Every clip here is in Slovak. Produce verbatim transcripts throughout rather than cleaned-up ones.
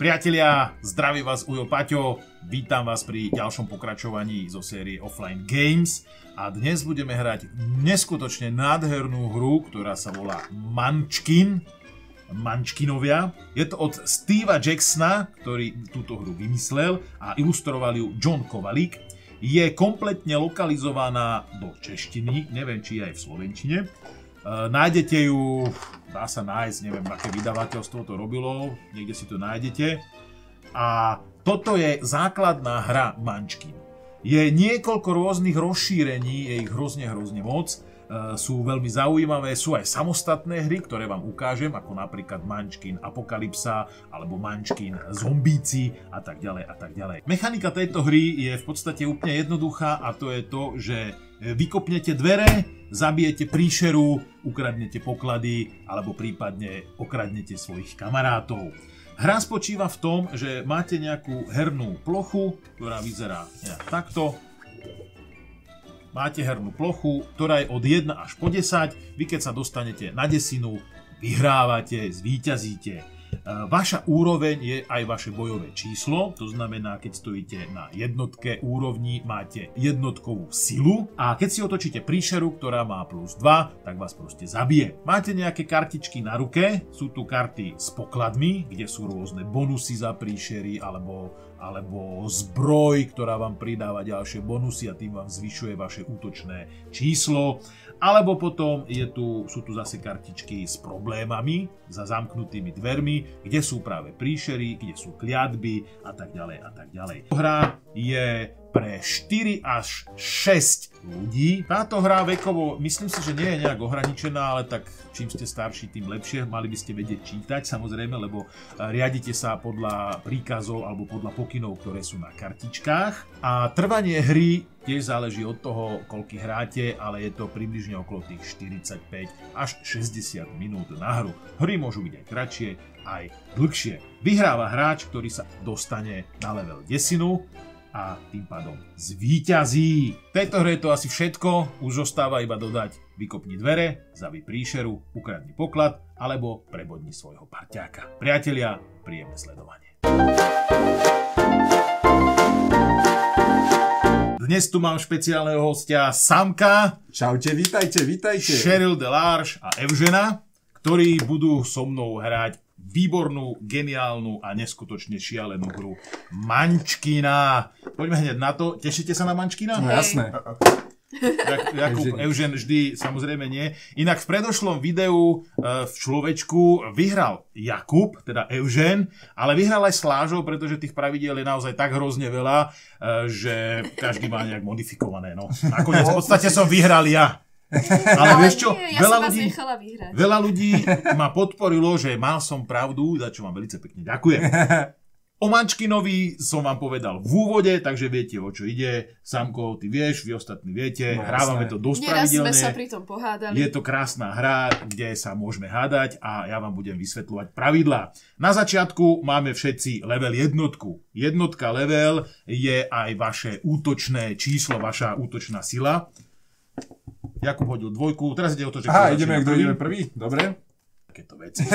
Priatelia, zdraví vás Ujo Paťo, vítam vás pri ďalšom pokračovaní zo série Offline Games a dnes budeme hrať neskutočne nádhernú hru, ktorá sa volá Munchkin, Munchkinovia. Je to od Steva Jacksona, ktorý túto hru vymyslel a ilustroval ju John Kovalík. Je kompletne lokalizovaná do češtiny, neviem či aj v slovenčine. Uh, nájdete ju, dá sa nájsť, neviem, aké vydavateľstvo to robilo, niekde si to nájdete. A toto je základná hra Munchkin. Je niekoľko rôznych rozšírení, je ich hrozne, hrozne moc. Uh, sú veľmi zaujímavé, sú aj samostatné hry, ktoré vám ukážem, ako napríklad Munchkin Apokalypsa, alebo Munchkin Zombíci a tak ďalej a tak ďalej. Mechanika tejto hry je v podstate úplne jednoduchá a to je to, že vykopnete dvere, zabijete príšeru, ukradnete poklady alebo prípadne okradnete svojich kamarátov. Hra spočíva v tom, že máte nejakú hernú plochu, ktorá vyzerá nejak takto. Máte hernú plochu, ktorá je od jeden až po desať. Vy keď sa dostanete na desinu, vyhrávate, zvíťazíte. Vaša úroveň je aj vaše bojové číslo, to znamená, keď stojíte na jednotke úrovni, máte jednotkovú silu a keď si otočíte príšeru, ktorá má plus dva, tak vás proste zabije. Máte nejaké kartičky na ruke, sú tu karty s pokladmi, kde sú rôzne bonusy za príšery alebo, alebo zbroj, ktorá vám pridáva ďalšie bonusy a tým vám zvyšuje vaše útočné číslo. Alebo potom je tu, sú tu zase kartičky s problémami, za zamknutými dvermi, kde sú práve príšery, kde sú kliatby a tak ďalej a tak ďalej. Hra je pre štyri až šesť ľudí. Táto hra vekovo, myslím si, že nie je nejak ohraničená, ale tak čím ste starší, tým lepšie. Mali by ste vedieť čítať, samozrejme, lebo riadite sa podľa príkazov alebo podľa pokynov, ktoré sú na kartičkách. A trvanie hry tiež záleží od toho, koľko hráte, ale je to približne okolo tých štyridsaťpäť až šesťdesiat minút na hru. Hry môžu byť aj kratšie, aj dlhšie. Vyhráva hráč, ktorý sa dostane na level desinu a tým pádom zvíťazí. V tejto hre je to asi všetko, už zostáva iba dodať: vykopni dvere, zabij príšeru, ukradni poklad alebo prebodni svojho parťáka. Priatelia, príjemné sledovanie. Dnes tu mám špeciálneho hostia Samka. Čaute, vítajte, vítajte. Cheryl Delarge a Evžena, ktorí budú so mnou hrať výbornú, geniálnu a neskutočne šialenú hru Munchkina. Poďme hneď na to. Tešíte sa na Munchkina? No jasné. Jakub, Evžen vždy, samozrejme nie. Inak v predošlom videu v človečku vyhral Jakub, teda Evžen, ale vyhral aj Slážov, pretože tých pravidiel je naozaj tak hrozne veľa, že každý má nejak modifikované. No. Nakoniec v podstate som vyhral ja. Ale vieš čo, nie, ja veľa, som ľudí, vás nechala vyhrať. veľa ľudí ma podporilo, že mal som pravdu, za čo vám veľmi pekne ďakujem. O Munchkinovi som vám povedal v úvode, takže viete, o čo ide. Samko, ty vieš, vy ostatní viete, no, hrávame to dosť pravidelne. Neraz sme sa pri tom pohádali. Je to krásna hra, kde sa môžeme hádať a ja vám budem vysvetľovať pravidlá. Na začiatku máme všetci level jednotku. Jednotka level je aj vaše útočné číslo, vaša útočná sila. Jakub hodil dvojku, teraz ide o to, že... Aha, ideme, kto ideme prvý, dobre. Takéto veci.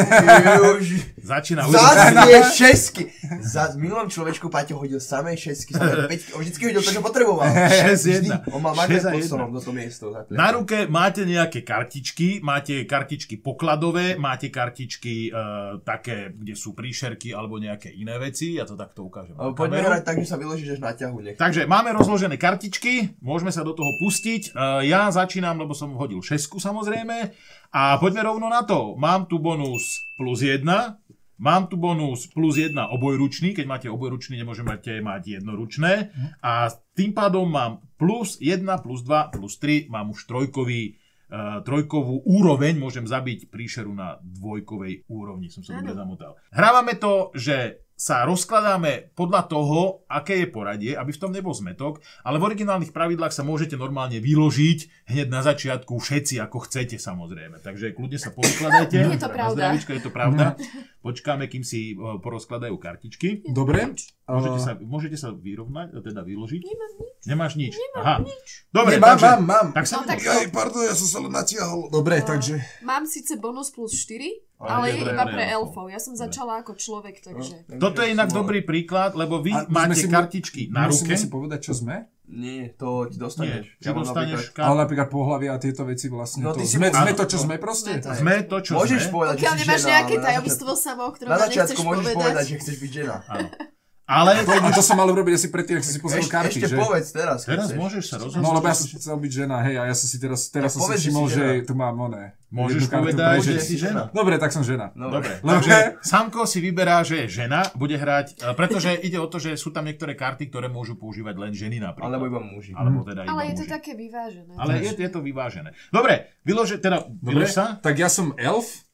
Začína... Zase šesky. Za minulom človečku Paťo hodil samé šesky, samé päťky. On vždycky hodil to, čo potreboval. šesť jedna. On mal magnet pod stolom do to miesto. Na ruke máte nejaké kartičky, máte kartičky pokladové, máte kartičky uh, také, kde sú príšerky alebo nejaké iné veci. Ja to takto ukážem. Poďme hrať tak, že sa vyložíš až na ťahu. Nech. Takže máme rozložené kartičky, môžeme sa do toho pustiť. Uh, ja začínam, lebo som hodil šesku samozrejme. A poďme rovno na to. Mám tu bonus plus jedna. Mám tu bonus plus jedna obojručný. Keď máte obojručný, nemôžete mať jednoručné. A tým pádom mám plus jedna, plus dva, plus tri. Mám už trojkový, uh, trojkovú úroveň. Môžem zabiť príšeru na dvojkovej úrovni. Som sa dobre zamotal. Hrávame to, že sa rozkladáme podľa toho, aké je poradie, aby v tom nebol zmetok, ale v originálnych pravidlách sa môžete normálne vyložiť hneď na začiatku všetci, ako chcete samozrejme. Takže kľudne sa povykladajte. Je to pravda. Je to pravda. Počkáme, kým si porozkladajú kartičky. Dobre. Môžete sa, môžete sa vyrovnať, teda vyložiť? Nemám nič. Nemáš nič? Nemám Aha. nič. Dobre, Nie, mám, takže, mám, mám. Tak sa No, tak Aj, pardon, ja som sa len natiahol. Dobre, No. takže... Mám síce bonus plus štyri, Ale je pre- iba pre pre elfov. elfov. Ja som začala ako človek, takže... No, Toto je inak dobrý príklad, lebo vy A my máte sme si- kartičky na ruke. Musíme si povedať, čo sme? Nie, to ti Nie, dostaneš. či dostaneš Ale kartu. napríklad pohlavia a tieto veci vlastne. No, to, ty si sme, mu- sme áno, to, čo no. sme proste? Ne, Sme to, čo Môžeš sme. povedať, že Pokiaľ si nemáš žena, nejaké ale na tajomstvo začiatku- samo, o ktorom Na nám nechceš začiatku môžeš povedať, povedať. že chceš byť žena. Áno. Ale To, a to som mal urobiť asi predtým, ak si si pozrel Ešte, karty, ešte že? povedz teraz. keď teraz chceš. môžeš sa rozhodnúť. No lebo ja som chcel byť žena, hej, a ja som si teraz, teraz Tak som povedz, si že všimol, si že žena. tu mám oné. Môžeš jednu kartu povedať, pre že ženu. si žena. Dobre, tak som žena. Dobre. Takže Samko si vyberá, že je žena, bude hrať, e, pretože ide o to, že sú tam niektoré karty, ktoré môžu používať len ženy napríklad. Alebo iba muži. Alebo teda iba Ale je to muži. také vyvážené. Ale je, je to vyvážené. Dobre, vylože, teda, Dobre, vylož sa. tak ja som elf.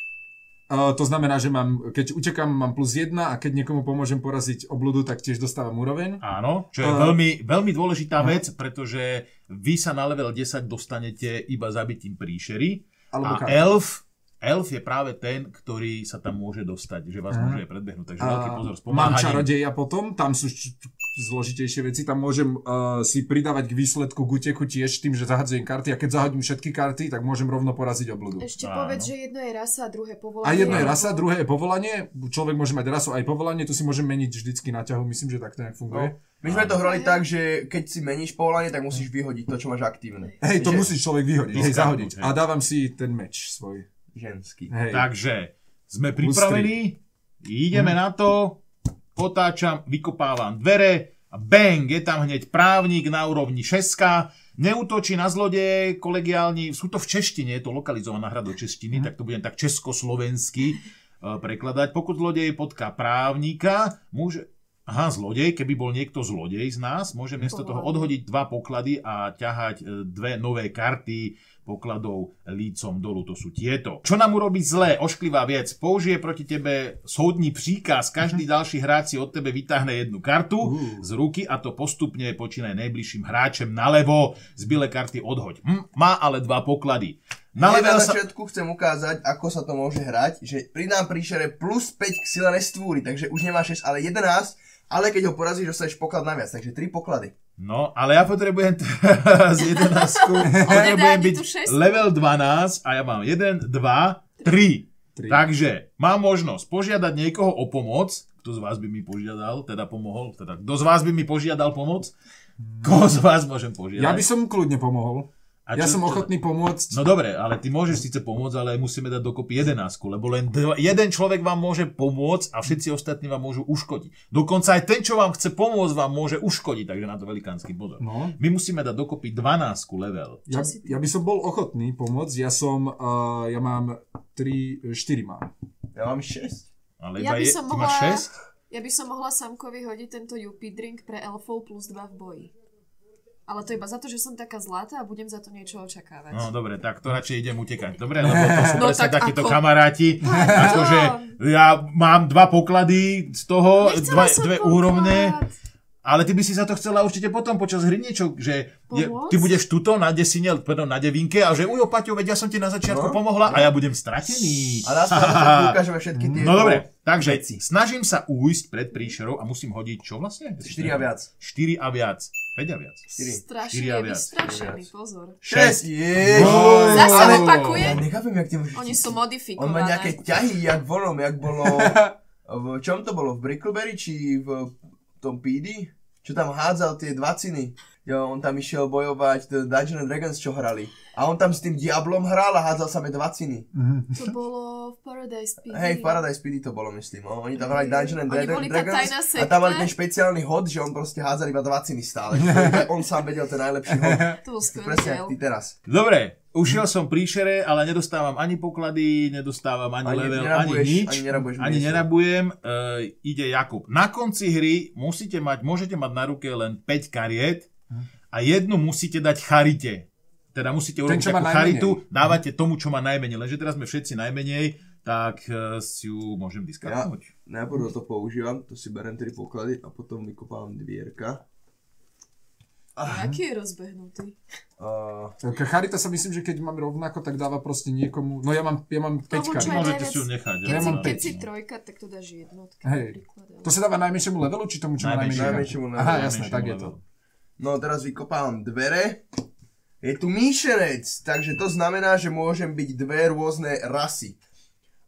Uh, to znamená, že mám, keď utekám, mám plus jedna a keď niekomu pomôžem poraziť obludu, tak tiež dostávam úroveň. Áno, čo je Uh, veľmi, veľmi dôležitá vec, pretože vy sa na level desať dostanete iba zabitím príšery Alebo a kartu. elf, elf je práve ten, ktorý sa tam môže dostať, že vás Aha. môže aj predbehnúť. Takže veľký A pozor s mám pomáhaním. čarodeja potom, tam sú č- č- zložitejšie veci, tam môžem uh, si pridávať k výsledku k úteku tiež tým, že zahadzujem karty a keď zahodím všetky karty, tak môžem rovno poraziť obludu. Ešte Áno. povedz, že jedno je rasa a druhé povolanie. A jedno je alebo- rasa, druhé je povolanie, človek môže mať rasu aj povolanie, tu si môžem meniť vždycky na ťahu, myslím, že tak to nejak funguje. My sme to hrali tak, že keď si meníš povolanie, tak musíš vyhodiť to, čo máš aktívne. Hej, to Že- musí človek vyhodiť, hej, Diskartnúť, zahodiť. hej. A dávam si ten meč svoj. Ženský. Hej. Takže sme Plus pripravení, ideme na to, otáčam, vykopávam dvere a bang, je tam hneď právnik na úrovni šestka, neútočí na zlodeje, kolegiálni, sú to v češtine, je to lokalizovaná hra do češtiny, tak to budem tak československy uh, prekladať. Pokud zlodej potká právnika, môže... Aha, zlodej, keby bol niekto zlodej z nás, môže miesto toho odhodiť dva poklady a ťahať e, dve nové karty pokladov lícom dolu. To sú tieto. Čo nám urobí zlé, ošklivá vec, použije proti tebe soudní príkaz, každý ďalší hráč si od tebe vytáhne jednu kartu Uh. z ruky a to postupne počínaj najbližším hráčem nalevo, zbylé karty odhoď. Hm, má ale dva poklady. Na Na, na level sa... začiatku chcem ukázať, ako sa to môže hrať, že pridám príšere plus päť k sile nestvúry, takže už nemá šesť, ale jedenásť, ale keď ho porazíš, dostaneš poklad naviac, takže tri poklady. No, ale ja potrebujem teraz jedenásku. Potrebujem ani byť tú šestku. level dvanásť a ja mám jeden, dva, tri. Tri. Takže mám možnosť požiadať niekoho o pomoc. Kto z vás by mi požiadal, teda pomohol? Teda, kto z vás by mi požiadal pomoc? Koho z vás môžem požiadať? Ja by som kľudne pomohol. A Ja čo- som čo- ochotný pomôcť. No dobre, ale ty môžeš síce pomôcť, ale musíme dať dokopy jedenásku, lebo len dva, jeden človek vám môže pomôcť a všetci ostatní vám môžu uškodiť. Dokonca aj ten, čo vám chce pomôcť, vám môže uškodiť, takže na to velikánsky pozor. No. My musíme dať dokopy dvanásku level. Ja, Čo si ty? ja by som bol ochotný pomôcť, ja som, uh, ja mám tri, štyri mám. Ja mám šesť. Ale Ja iba by je, som ty máš mohla- šesť? Ja by som mohla Samkovi hodiť tento Yuppie drink pre elfov plus dva v boji. Ale to iba za to, že som taká zlatá a budem za to niečo očakávať. No dobre, tak to radšej idem utekať. Dobre, lebo to sú No presne tak takíto ako? kamaráti. Akože ja mám dva poklady z toho, Nechcela dva, som dve poklad. úrovne. Ale ty by si za to chcela určite potom počas hry niečo, že je, Pomôcť? ty budeš tuto na desine, pardon, na devinke a že ujo, Paťo, veď ja som ti na začiatku No. pomohla a ja budem stratený. A nás na začiatku ukážeme všetky tie... No dobre, takže veci. snažím sa újsť pred príšerou a musím hodiť čo vlastne? štyri a viac. štyri a viac. päť a viac. štyri. Strašne Štyri a je viac. vystrašený, pozor. šesť. Ježiš. Oj. Zase Ale- opakuje? Ja nechápem, jak ty môžeš... Oni sú On modifikované. má nejaké ťahy, jak vonom, jak bolo... V čom to bolo? V Brickleberry či v tom P D? Čo tam hádzal tie dvaciny. Jo, on tam išiel bojovať the Dungeons and Dragons, čo hrali. A on tam s tým Diablom hral a hádzal samé dvaciny. To bolo v Paradise P D. Hej, v Paradise P D to bolo, myslím. No, oni tam hrali Dungeons and Oni Dra- boli tá Dragons tajná a tam mali sekta. ten špeciálny hod, že on proste hádzal iba dvaciny stále. Že iba on sám vedel ten najlepší hod. To bol skvelý Presne diel. jak ty teraz. Dobre, ušiel som príšere, ale nedostávam ani poklady, nedostávam ani, Ani level, ani nerabuješ, nič. ani nerabuješ ani miesto. nerabujem. Uh, ide Jakub. Na konci hry musíte mať, môžete mať na ruke len päť kariet a jednu musíte dať charite. Teda musíte Ten, urobiť čo má takú najmenej. charitu, dávate tomu, čo má najmenej. Lenže teraz sme všetci najmenej, tak uh, si ju môžem Ja diskartnúť. najprv to používam, to si berem tri poklady a potom vykopávam dvierka. A aký je rozbehnutý? Uh, Tak Charita sa myslím, že keď mám rovnako, tak dáva proste niekomu... No ja mám, ja mám päť Tomu, čo karit. je Môžete najviac- si ju nechať. Keď, Ja si, mám keď päť. si trojka, tak to dáš jednotky. Hej. napríklad, ale- To sa dáva najmenšiemu levelu, či tomu, čo má Najmenšiemu. najmenej? Najmenšiemu levelu. Aha, jasné, tak je to. no teraz vykopávam dvere. Je tu míšenec, takže to znamená, že môžem byť dve rôzne rasy.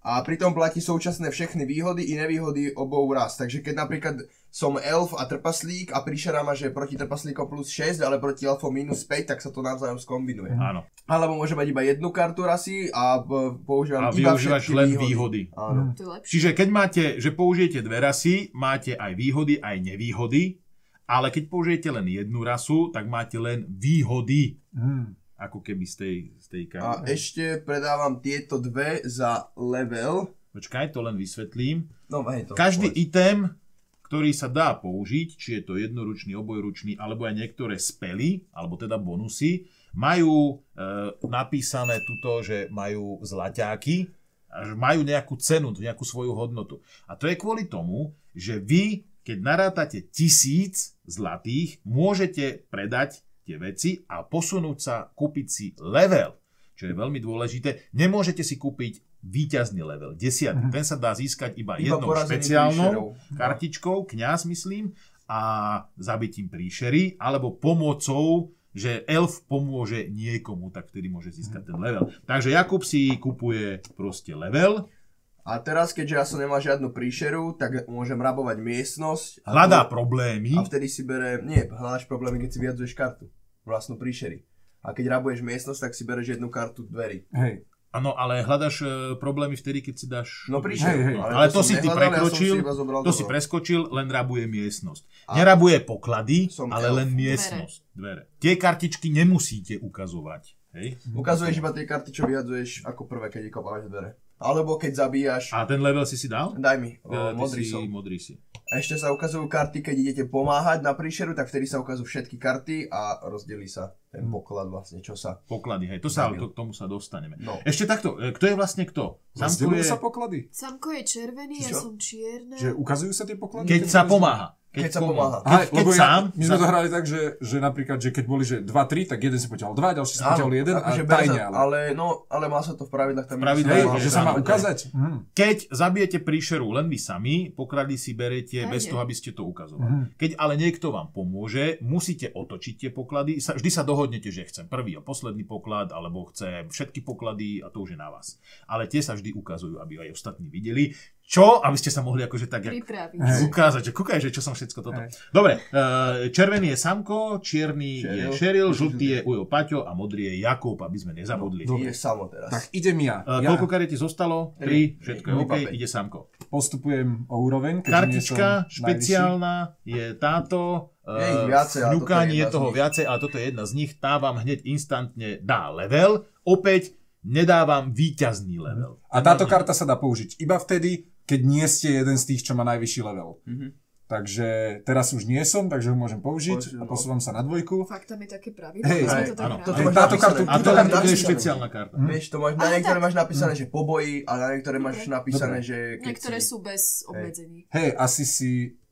A pritom platí současné všechny výhody i nevýhody obou ras. Takže keď napríklad som elf a trpaslík a príšera má, že proti trpaslíkom plus šesť, ale proti elfom minus päť, tak sa to navzájom skombinuje. Áno. Alebo môže mať iba jednu kartu rasy a b- používam A iba využívaš všetky len výhody. výhody. Áno. To je lepšie. Čiže keď máte, že použijete dve rasy, máte aj výhody, aj nevýhody, ale keď použijete len jednu rasu, tak máte len výhody. Mm. Ako keby z tej, z tej A karty. ešte predávam tieto dve za level. Počkaj, to len vysvetlím. No, hej, to. Každý povedz. item, ktorý sa dá použiť, či je to jednoručný, obojručný, alebo aj niektoré spely, alebo teda bonusy, majú e, napísané tuto, že majú zlaťáky, a že majú nejakú cenu, nejakú svoju hodnotu. A to je kvôli tomu, že vy, keď narátate tisíc zlatých, môžete predať tie veci a posunúť sa, kúpiť si level, čo je veľmi dôležité. Nemôžete si kúpiť víťazný level, desiatý. Ten sa dá získať iba, Iba jednou porazením špeciálnou príšerov. kartičkou, kňaz myslím, a zabitím príšery, alebo pomocou, že elf pomôže niekomu, tak vtedy môže získať ten level. Takže Jakub si kupuje proste level, A teraz, keďže ja som nemal žiadnu príšeru, tak môžem rabovať miestnosť. A hľadá to- problémy, A vtedy si bere, nie, hľadáš problémy, keď si vyjadzuješ kartu. Vlastnú príšery. A keď rabuješ miestnosť, tak si bereš jednu kartu dverí. Hej. áno, ale hľadaš e, problémy vtedy, keď si dáš... No príšeru. Hej, hej. Ale to som si ty nehľadal, ja som prekročil, si iba zobral to si dobro. preskočil, len rabuje miestnosť. A- Nerabuje poklady, Som ale elf. len miestnosť. Dvere. Tie kartičky nemusíte ukazovať. Hej? Ukazuješ iba tie karty, čo vyjadzuješ ako prvé, keď kopávaš dvere. Alebo keď zabíjaš, A ten level si si dal? daj mi, o, E, ty modrý si, som. modrý si. A ešte sa ukazujú karty, keď idete pomáhať na príšeru, tak vtedy sa ukazujú všetky karty a rozdelí sa ten poklad vlastne, čo sa... Poklady, hej. To sa, Zabil. to, k tomu sa dostaneme. No. Ešte takto, e, kto je vlastne kto? Samko Rozdeľujú je, sa poklady? Samko je červený, ja Čo? som čierna. Že ukazujú sa tie poklady? keď sa pomáha. Keď sa pomáha. Keď, Aha, keď lebo sám, ja, my sme sám- to hrali tak, že, že napríklad, že keď boli že dva tri, tak jeden si poťahol dva, ďalší si poťahol jeden a akože bere tajne. sa- Ale, ale, no, ale má sa to v pravidlách tam... pravidlách hej, je, že sa má áno, ukázať? Hm. Keď zabijete príšeru len vy sami, poklady si berete Tajne. bez toho, aby ste to ukazovali. Mhm. Keď ale niekto vám pomôže, musíte otočiť tie poklady. Sa- Vždy sa dohodnete, že chcem prvý a posledný poklad, alebo chcem všetky poklady a to už je na vás. Ale tie sa vždy ukazujú, aby aj ostatní videli. Čo? Aby ste sa mohli akože tak jak Pripraviť. Hej. ukázať, že kúkaj, že čo som všetko toto. Hej. Dobre, e, červený je Samko, čierny je Cheryl. Cheryl, žltý je Ujo Paťo a modrý je Jakub, aby sme nezabudli. No, Je samo teraz. Tak idem ja. E, ja Koľko kariet ti zostalo? Tri. Tri. Všetko Tri. je OK, Iba päť. ide Samko. postupujem o úroveň. keďže nie Kartička som špeciálna je táto. Je ich e, viacej, ale toto je vňukanie jedna je z toho nich. viacej, ale toto je jedna z nich. Tá vám hneď instantne dá level. Opäť nedávam víťazný level. A táto karta sa dá použiť iba vtedy, keď nie ste jeden z tých, čo má najvyšší level. Mhm. Takže teraz už nie som, takže ho môžem použiť Použiť, a no. posúvam sa na dvojku. Fakt tam je také pravidlo, Hej, my sme hej, to tak áno. hrali. Toto Hej, máš táto napísané. kartu- A to, Túto je- kartu to je napísané. špeciálna karta. Vieš, to máš, na Ale niektoré tak- máš napísané, že poboj, a na niektoré máš Dobre. napísané, Dobre. že... keď Niektoré si- sú bez obmedzení. Hej, asi si...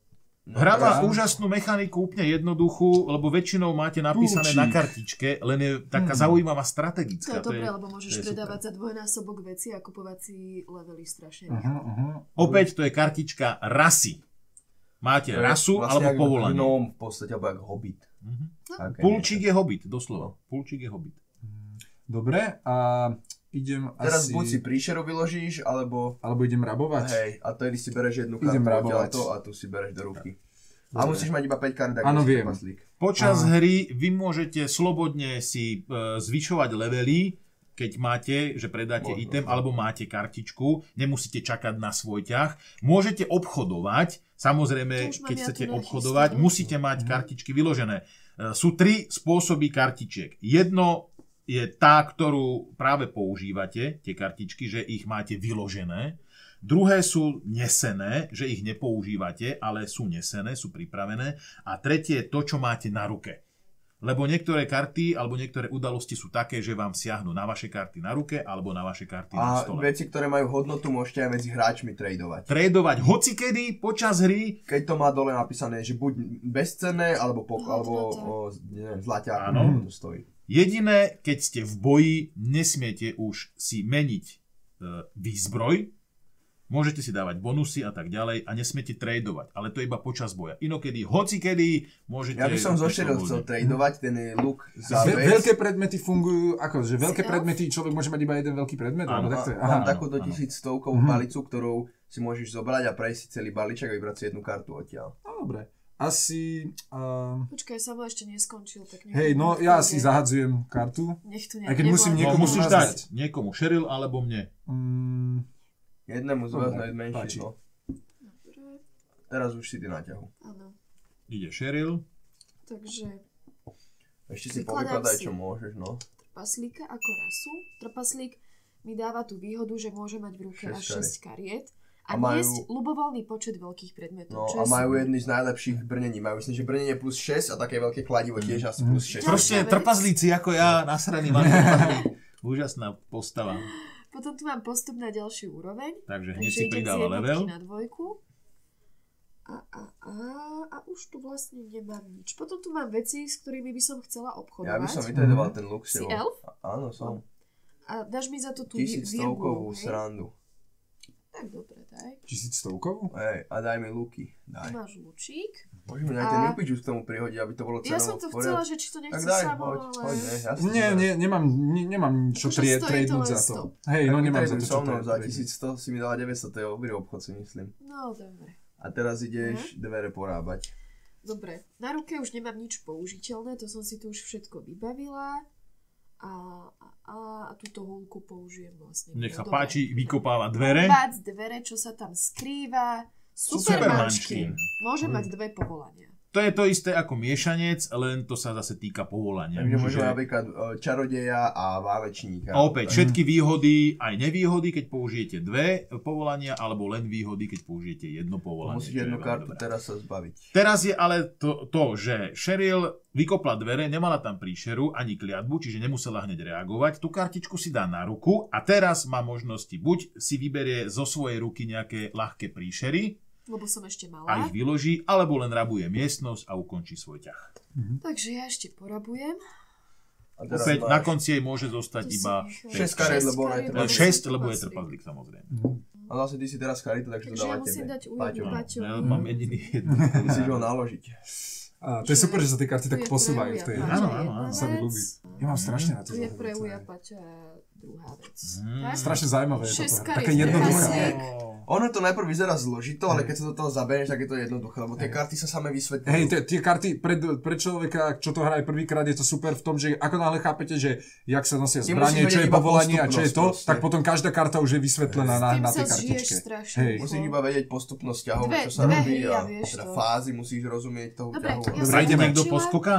Hra má Dobre. úžasnú mechaniku, úplne jednoduchú, lebo väčšinou máte napísané Púčik. na kartičke, len je taká zaujímavá To strategická. je dobré, lebo môžeš to je predávať za dvojnásobok veci a kupovať si levely strašne. Uh-huh, uh-huh. Opäť to je kartička rasy. Máte To je rasu vlastne alebo jak povolanie. Gnóm v podstate, alebo jak hobbit. Mhm. Také Pulčík niečo. je hobbit, doslova. Pulčík je hobbit. Dobre, a idem Teraz asi... buď si príšeru vyložíš, alebo... Alebo idem rabovať. Hej, a tedy si bereš jednu Idem kartu rabovať. odtiaľ to a tu si bereš do ruky. A Dobre. musíš mať iba päť kart, ak Áno, nie si viem. trpaslík. Počas Aha. hry vy môžete slobodne si e, zvyšovať levely, keď máte, že predáte Možno, item, no. alebo máte kartičku, nemusíte čakať na svoj ťah. Môžete obchodovať, samozrejme, To už mám keď ja chcete tu obchodovať, nachystané. musíte mať kartičky vyložené. E, Sú tri spôsoby kartičiek. Jedno je tá, ktorú práve používate, tie kartičky, že ich máte vyložené. Druhé sú nesené, že ich nepoužívate, ale sú nesené, sú pripravené. A tretie je to, čo máte na ruke. Lebo niektoré karty alebo niektoré udalosti sú také, že vám siahnu na vaše karty na ruke alebo na vaše karty na A stole. veci, ktoré majú hodnotu, môžete aj medzi hráčmi tradovať. Tradovať hocikedy počas hry. Keď to má dole napísané, že buď bezcenné, alebo, po, alebo Hodnota. o, neviem, zlaťák, Áno. to stojí. Jediné, keď ste v boji, nesmiete už si meniť e, výzbroj. môžete si dávať bonusy a tak ďalej a nesmiete tradovať, ale to je iba počas boja. Inokedy, hocikedy môžete... Ja by som zo Cheryl chcel tradovať ten look za Ve- vec. veľké predmety fungujú, ako, že veľké Si predmety, človek môže mať iba jeden veľký predmet? Áno, alebo takto je? Mám Aha. takúto áno. tisícstovkovú palicu, ktorou si môžeš zobrať a prejsť si celý balíček a vybrať si jednu kartu odtiaľ. No, dobre. Asi... Um, Počkaj, Samo ešte neskončil, tak nech... hej, no nech ja to si ide. zahadzujem kartu. Nech tu Aj keď musím No, niekomu musíš nazdať. dať niekomu Cheryl alebo mne. Mm, Jednému z vás Dobre, najmenšie páči. zlo. Dobre, Teraz už si ty na ťahu. áno. Ide Cheryl. Takže Ešte si Vykladám povykladaj, si. čo môžeš, no. trpaslíka ako rasu. Trpaslík mi dáva tú výhodu, že môže mať v ruke Šesť až šesť kariet A a, majú- niesť ľubovoľný počet veľkých predmetov. No čo a je majú super. jedny z najlepších brnení. Majú myslím, že brnenie plus šesť a také veľké kladivo tiež asi plus šesť. Proste vec. trpazlíci ako ja, nasraný mám trpazlík. Úžasná postava. Potom tu mám postup na ďalší úroveň. Takže hneď Takže si idem z pridáva jednotky level. na dvojku. A, a, a, a už tu vlastne nemám nič. Potom tu mám veci, s ktorými by som chcela obchodovať. Ja by som vytradoval ten look Si sebou. elf? Áno, som. A dáš mi za to tú vir- Tisícstovkovú virgulu, hej? srandu. Tak dobre, daj. tisícstovkovú? Hej, a daj mi luky. Tu Daj. máš lúčik. Môžeme aj ten A- Yuppie Juice k tomu prihodiť, aby to bolo Ja cenovo som to v chcela, poriadku. že či to Tak nechce daj, samo, poď, ale... poď, ne, ja si Nie, to nie, nemám, ne, nemám čo Akože trie, stojí to tradenúť len za to. sto. Hej, no Tak nemám za vytraduj to so čo mnou za tradenúť. tisícsto si mi dala deväťsto, to je dobrý obchod si myslím. No, dobre. A teraz ideš dvere porábať. Dobre, na ruke už nemám nič použiteľné, to som si tu už všetko vybavila. A, a, a, a túto hulku použijem vlastne. Nech sa Dobre. páči, vykopáva dvere. Bác dvere, čo sa tam skrýva. Supermančkin. Supermančkin. Môže mať dve povolania. To je to isté ako miešanec, len to sa zase týka povolania. Takže Čiže- môžeme napríklad e, čarodeja a válečníka. A opäť, všetky výhody, aj nevýhody, keď použijete dve povolania, alebo len výhody, keď použijete jedno povolanie. Musíš čo je jednu veľmi kartu dobré. teraz sa zbaviť. Teraz je ale to, to, že Cheryl vykopla dvere, nemala tam príšeru ani kliatbu, čiže nemusela hneď reagovať. Tú kartičku si dá na ruku a teraz má možnosti. Buď si vyberie zo svojej ruky nejaké ľahké príšery Lebo som ešte a malá. ich vyloží, alebo len rabuje miestnosť a ukončí svoj ťah. Takže ja ešte porabujem. A teraz Opäť máš na konci jej môže zostať To si iba nechám. šesť kariet, lebo ona je kariet, trpazlík. lebo šesť, som lebo je trpazlík. trpazlík samozrejme. A vlastne ty si teraz charita, takže to Takže ja dáva musím tebe. dať u Paťo. jednu Paťo. Ja mám jediný jednu. Musíš ho naložiť. A to je super, že sa tie karty Tu tak je posúvajú v pre tej... Uja Áno, Paťa áno, jedna áno. Sa mi vec. ľúbi. Ja mám strašne na to Tu je pre zahľadať. Uja Paťa druhá vec. Mm. Tak? Strašne zaujímavé je Šesť toto. kariet Také jednoduché. trpazlík. Ono to najprv vyzerá zložito, ale keď sa do toho zabereš, tak je to jednoduché, lebo tie karty sa same vysvetľujú. Hej, tie, tie karty pre, pre človeka, čo to hraje prvýkrát, je to super v tom, že ako náhle chápete, že jak sa nosia Ty zbranie, musíš čo je vedieť iba povolanie a čo je to, postupnosť tak proste. potom každá karta už je vysvetlená na, S tým na sa tej zžiješ kartičke. strašne. Hej. Musíš iba vedieť postupnosť ťahov, Dve- čo sa dve robí hry a a vieš teda to. fázy musíš rozumieť toho Dobre, ťahu. ja Dobre, som ide niekto naučila. poskoka?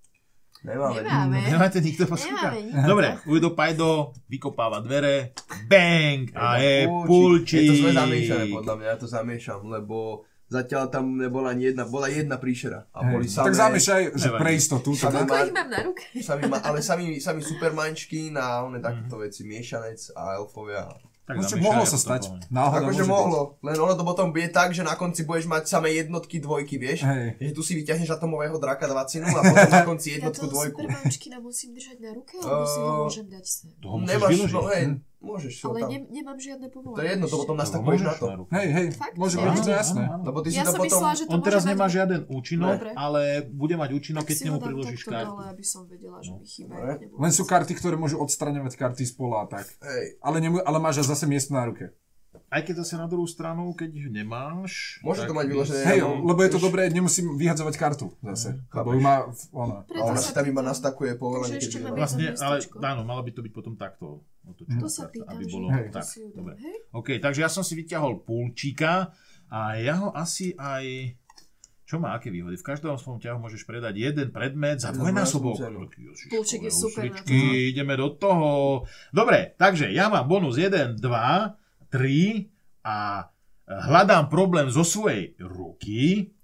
Nemáme. Nemáme. Nemáte nikto poskoka? Nemáme. Dobre, Udo Pajdo vykopáva dvere, bang, a je Pulčík. pulčík. Je to zle zamiešané podľa mňa, ja to zamiešam, lebo zatiaľ tam nebola ani jedna, bola jedna príšera. A boli Hej. samé, Tak zamiešaj, že Nevadí. pre istotu. Samé Teda. Koľko ma- ich mám na ruke? sami, ma- ale sami, sami supermančky na one takéto veci, miešanec a elfovia. Tak No čo, zamiešaj mohlo a sa potom stať. pohľadne. Náhoda Akože môže byť. mohlo, len ono to potom bude tak, že na konci budeš mať samé jednotky, dvojky, vieš? Hej. Že tu si vyťahneš atomového draka dvacinu a potom na konci Ja jednotku, toho dvojku. supermančkina musím držať na ruke, alebo si ho Uh, môžem dať sem? Toho musíš Nemáš, vyložiť. no hej, môžeš si ho Ale tam. ne, nemám žiadne povolenie. To je jedno, to potom Toho nastakuješ na môžeš to. ruku. Hej, hej, Fakt? môže Ne? byť, to jasné. Áno, áno. Lebo ty si Ja to som potom... myslela, že to On môže teraz mať... nemá žiaden účinok, Dobre. ale bude mať účinok, Tak keď si k nemu ho dám priložíš takto kartu. dole, aby som vedela, že mi chýbajú. Dobre. nebudú. Len sú karty, ktoré môžu odstraňovať karty z pola a tak. Hej, Ale, nemu, ale máš zase miesto na ruke. Aj keď zase na druhú stranu, keď nemáš... Môže to tak mať vyložené. Hej, Ja mám- lebo je to dobré, nemusím vyhadzovať kartu zase. Lebo ju má... v- Ona. Preto A ona sa si tam iba pýtam. nastakuje povolenie, Takže ešte keď mám vyhrá. Vlastne, jedno ale miestečko. áno, malo by to byť potom takto. otočená To sa karta, pýtam, aby že bolo Hej. tak. si ju dám, Dobre. hej? OK, takže ja som si vyťahol pulčíka a ja ho asi aj... Čo má, aké výhody? V každom svojom ťahu môžeš predať jeden predmet za dvojnásobok. dvojnásobok. Pulčík je super na to. Ideme do toho. Dobre, takže ja mám bonus jeden, dva, tri a hľadám problém zo svojej ruky.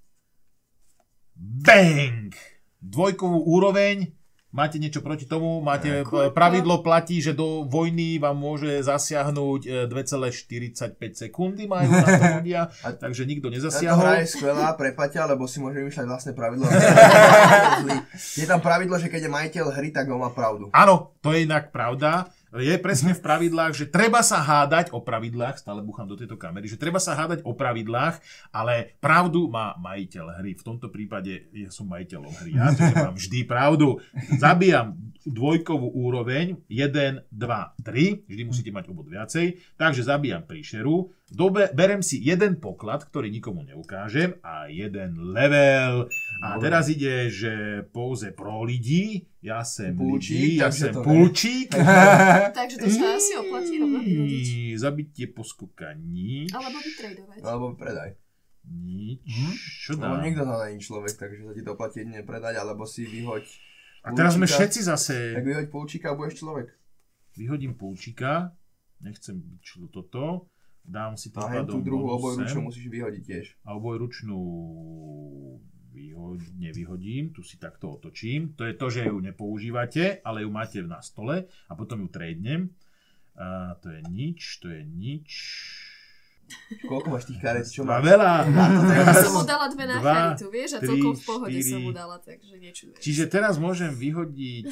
Bang! Dvojkovú úroveň. Máte niečo proti tomu? Máte Koľko? pravidlo platí, že do vojny vám môže zasiahnuť e, dva celé štyridsaťpäť sekundy majú na to ľudia, A- takže nikto Táto hra nezasiahol. je skvelá pre Paťa, lebo si môže vymýšľať vlastné pravidlo. Je tam pravidlo, že keď je majiteľ hry, tak on má pravdu. Áno, to je inak pravda. je presne v pravidlách, že treba sa hádať o pravidlách, stále búcham do tejto kamery, že treba sa hádať o pravidlách, ale pravdu má majiteľ hry. V tomto prípade ja som majiteľom hry, ja takže mám vždy pravdu. Zabíjam dvojkovú úroveň, jeden, dva, tri, vždy musíte mať obod viacej, takže zabíjam príšeru, dobe, berem si jeden poklad, ktorý nikomu neukážem a jeden level. A teraz ide, že pouze pro lidí, ja sem lidí, ja sem pulčík. Takže to sa asi oplatí rovno vyhodiť. Zabitie poskokaní. Alebo vytradovať. Alebo predaj. Nič. Hm? Čo No dám? nikto tam není človek, takže sa ti to oplatí jedine predať, alebo si vyhoď A teraz sme pulčíka. všetci zase... Tak vyhoď pulčíka a budeš človek. Vyhodím pulčíka. Nechcem byť čo toto. Dám si tým A hen tú pádom druhú bonus obojručnú sem. musíš vyhodiť tiež. A obojručnú vyhoď, nevyhodím, tu si takto otočím. To je to, že ju nepoužívate, ale ju máte na stole a potom ju tradenem. A to je nič, to je nič. Koľko máš tých karet, čo Má máš? veľa. Ja som mu dala dve na Dva, charitu, vieš? A tri, celkom v pohode štyri. som mu dala, takže nečuduješ. Čiže teraz môžem vyhodiť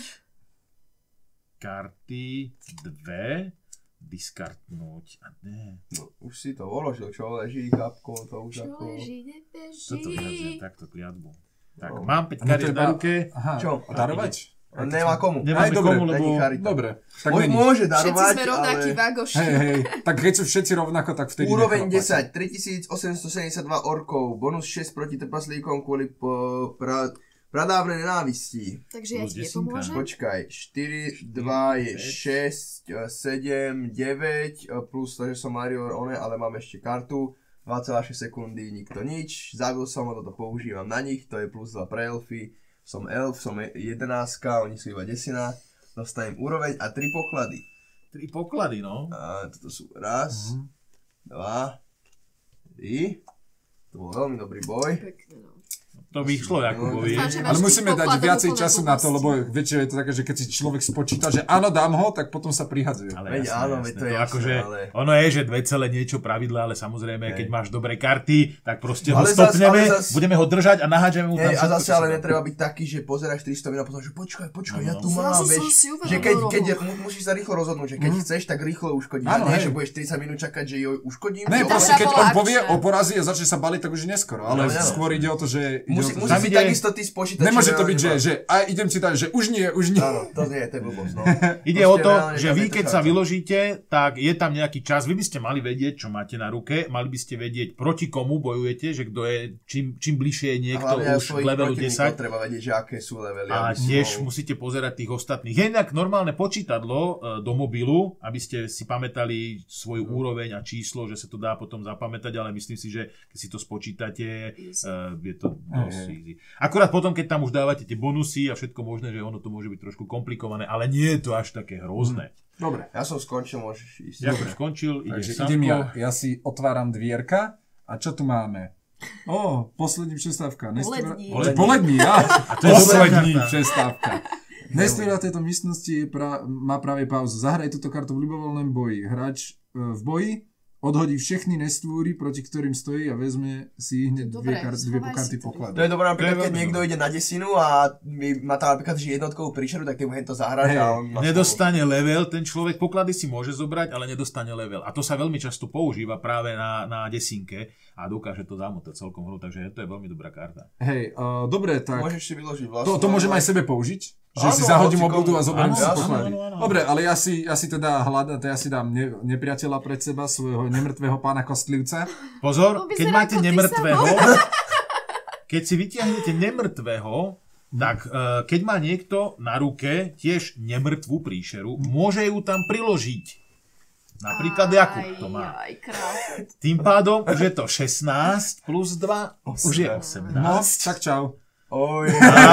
karty dve, diskartnúť a ne. No, už si to voložil, čo leží, kapko, to už Čo ako... leží, nebeží. Toto vyhadzujem takto kliatbu. Tak, No. mám päť No to kariet iba- na ruke. Aha, Čo? a darovať? A nemá komu. Nemáme Aj, dobre, komu, lebo... není charita. Dobre, tak Môj není. môže Všetci darovať, sme rovnakí ale... vagoši. Hej, hej, tak keď sú všetci rovnako, tak vtedy Úroveň nechápať. desať, tritisícosemstosedemdesiatdva orkov, bonus šesť proti trpaslíkom kvôli po pra, pradávnej nenávisti. Takže ja Plus ti desinka. nepomôžem. Počkaj, štyri, dva je päť. šesť, sedem, deväť, plus to, že som Mario one, ale mám ešte kartu. dva celé šesť sekundy, nikto nič. Zabil som ho, toto používam na nich, to je plus dva pre elfy. Som elf, som jedenástka, oni sú iba desina. Dostanem úroveň a tri poklady. Tri poklady, no. A toto sú raz, Mhm. dva, tri. To bol veľmi dobrý boj. Pekne, no. To vyšlo Jakubovi. Dúfam, že Ale máš musíme tých dať pokladov viacej úplne času na to, plnosti. lebo viete, je to také, že keď si človek spočíta, že áno, dám ho, tak potom sa prihadzuje. Ale Veď jasné, áno, jasné. veď to je jasné, akože, ale- ono je, že dve celé niečo pravidla, ale samozrejme, Hej. keď máš dobré karty, tak proste ho Ale zas- stopneme, ale zas- budeme ho držať a nahádžeme mu tam Hej, a všetko, zase čo sa ale dá. netreba byť taký, že pozeráš tristo minút a potom, že počkaj, počkaj, ja No, tu no. mám, Zrazu som vieš, si uvedomil že keď, rovno. keď je, mu- musíš sa rýchlo rozhodnúť, že keď Mhm. chceš, tak rýchlo uškodíš. Áno, A nie, hej. že budeš tridsať minút čakať, že jo uškodím. Ne, Jo, proste tá keď bola on povie akčná. o porazí a začne sa baliť, tak už je neskoro. Ale No, áno. skôr ide o to, že... Ide Musí, o to, musí že... Tam si ide- takisto ty spočítať. Nemôže či to byť, že, reálne že a idem si dať, že už nie, už nie. má- Áno, to nie, to je blbosť, no. Ide Proste o to, reálne že tam vy je to keď sa šanca. vyložíte, tak je tam nejaký čas. Vy by ste mali vedieť, čo máte na ruke. Mali by ste vedieť, proti komu bojujete, že kto je, čím, čím bližšie je A niekto hlavne aj už k svojich levelu protivníkov desať. treba vedieť, že aké sú levely. A aby si tiež mohol- musíte pozerať tých ostatných. Je inak normálne počítadlo e, do mobilu, aby ste si pamätali svoju Mhm. úroveň a číslo, že sa to dá potom zapamätať, ale myslím si, že keď si to spočítate, Easy. e, je to dosť Hej, hej. easy. Akurát potom, keď tam už dávate tie bonusy a všetko možné, že ono to môže byť trošku komplikované, ale nie je to až také hrozné. Dobre, Ja som skončil, môžeš ísť. Ja som skončil, ide takže Samko. idem ja. Ja si otváram dvierka. A čo tu máme? Ó, poslední přestávka. Nestýra- Polední. Že Polední, ja. to je Poslední dobrá karta. přestávka. Nestýra tejto místnosti je pra, má práve pauzu. Zahraj túto kartu v ľubovoľnom boji. Hráč e, v boji odhodí všechny nestvúry, proti ktorým stojí a vezme si hneď dve, Dobre, kar- dve schovaj karty si to. pokladu. To je dobré napríklad, To je keď veľmi niekto dobré. ide na desinu a my- má tam napríklad že jednotkovú príšeru, tak ty mu hento zahráš Hej. a on má Nedostane level, ten človek poklady si môže zobrať, ale nedostane level. A to sa veľmi často používa práve na, na desinke a dokáže to zamotať celkom hru, takže to je veľmi dobrá karta. Hej, uh, dobre, tak Môžeš si vyložiť vlastnú. to, to môžem aj sebe použiť? Že Áno, si zahodím hocikomu. obludu a zoberiem Áno, si jasné, poklady. áno, áno. Dobre, ale ja si, ja si teda hľadám, ja si dám ne, nepriateľa pred seba, svojho nemrtvého pána Kostlivca. Pozor, On keď vyzerá máte ako ty nemrtvého, keď si vyťahnete nemrtvého, tak uh, keď má niekto na ruke tiež nemrtvú príšeru, môže ju tam priložiť. Napríklad Jakub to má. Aj, krásne. Tým pádom už je to šestnásť plus dva, už je No, osemnásť. tak čau. Oj.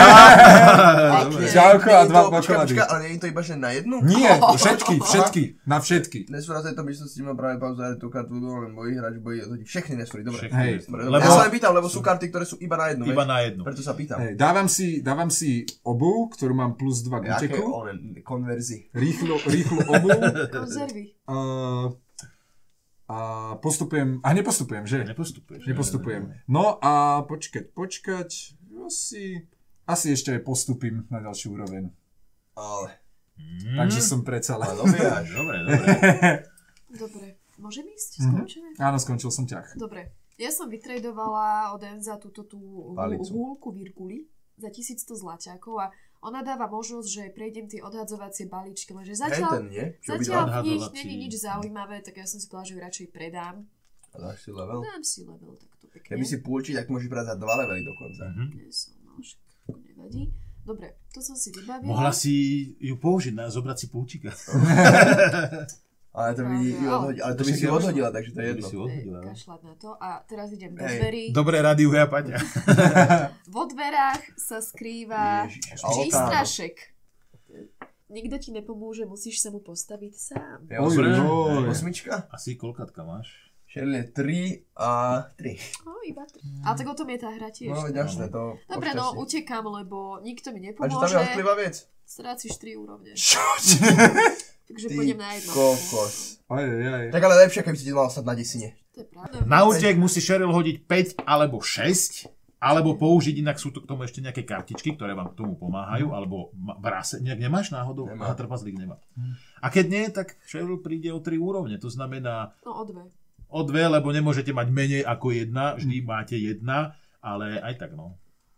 Dobre. Čauko a Nie je dva to- počkaj, poklady. počkaj, ale nie je to iba, že na jednu? Nie, všetky, všetky, na všetky. Nesúra tejto místnosti má práve pauzu a tú kartu ľubovoľnom boji, hráč boji odhodí všechny nesúry, dobre. Všetky Hej. nesúry. Dobre, Lebo ja sa len pýtam, lebo sú karty, ktoré sú iba na jednu, iba vieš? na jednu. Preto sa pýtam. Hej, dávam si, dávam si obu, ktorú mám plus dva k Jaké úteku. one, konverzi. Rýchlo, rýchlo obu. Konzervy. Uh, a postupujem, a nepostupujem, že? Nepostupuješ. Nepostupujem. No a počkať, počkať, asi, asi ešte aj postupím na ďalší úroveň. Ale Mm. Takže som predsa len. Dobre, až. Dobre, dobre. Dobre, môžem ísť? Mhm. Skončené? Áno, skončil som ťah. Dobre. Ja som vytradovala od Enza túto tú Palicu. húlku Virguli za tisícsto zlaťákov a ona dáva možnosť, že prejdem tie odhadzovacie balíčky, lenže Hej, zatiaľ, ten nie? Čo by zatiaľ dal? nič, Odhadzovací. není nič zaujímavé, tak ja som si povedala, že ju radšej predám. A dáš si level? Dám si level takto pekne. Keby si púlči, tak môžeš brať za dva levely dokonca. Mhm. Nie som, no však nevadí. Dobre, to som si vybavila. Mohla si ju použiť na zobrať si púčika. Ale to by, Pravda, by odhodila, ale to by si odhodila, takže to je To by jedno. si Ej, odhodila. no. kašľať na to. A teraz idem do Hej. dverí. Dobre rady uja Paťa. Vo dverách sa skrýva Ježiš, prístrašek. Nikto ti nepomôže, musíš sa mu postaviť sám. Je Oj, Dobre. oj. osmička? Asi koľkatka máš? Cheryl je tri a tri. No, iba tri. Ale tak o tom je tá hra tiež. No, tak. ďažné to. Dobre, no, počkaj si. utekám, lebo nikto mi A že tam je nepomôže. odklivá vec? Stráciš tri úrovne. Čo? Takže Ty pôjdem na jedno. kokos. Oj, oj, oj. Tak ale lepšie, keby si ti mal stať na desine. To je pravda. Na útek musí Cheryl hodiť päť alebo šesť, alebo použiť, inak sú to k tomu ešte nejaké kartičky, ktoré vám k tomu pomáhajú, alebo ma- brase, nejak nemáš náhodou? Nemám. Aha, trpazlík nemá. A keď nie, tak Cheryl príde o tri úrovne, to znamená No, o dve. o dve, lebo nemôžete mať menej ako jedna, vždy máte jedna, ale aj tak no.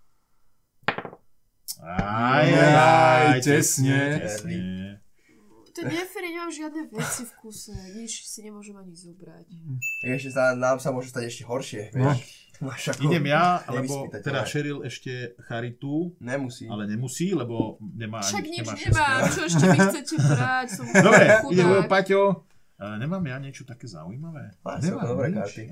Aj, aj, aj, tesne. tesne. To je nefér, nemám žiadne veci v kuse. Nič si nemôžem ani zobrať. Tak ešte sa, nám sa môže stať ešte horšie, No. vieš. Máš ako Idem ja, lebo nevyspytateľné. teda Cheryl ešte charitu, Nemusí. ale nemusí, lebo nemá Však ani, nič nemá nemám. šesť. Čo ešte vy chcete brať? Som Dobre, chudák. ide Ujo Paťo. Uh, nemám ja niečo také zaujímavé? Máš celkom dobré nič. karty.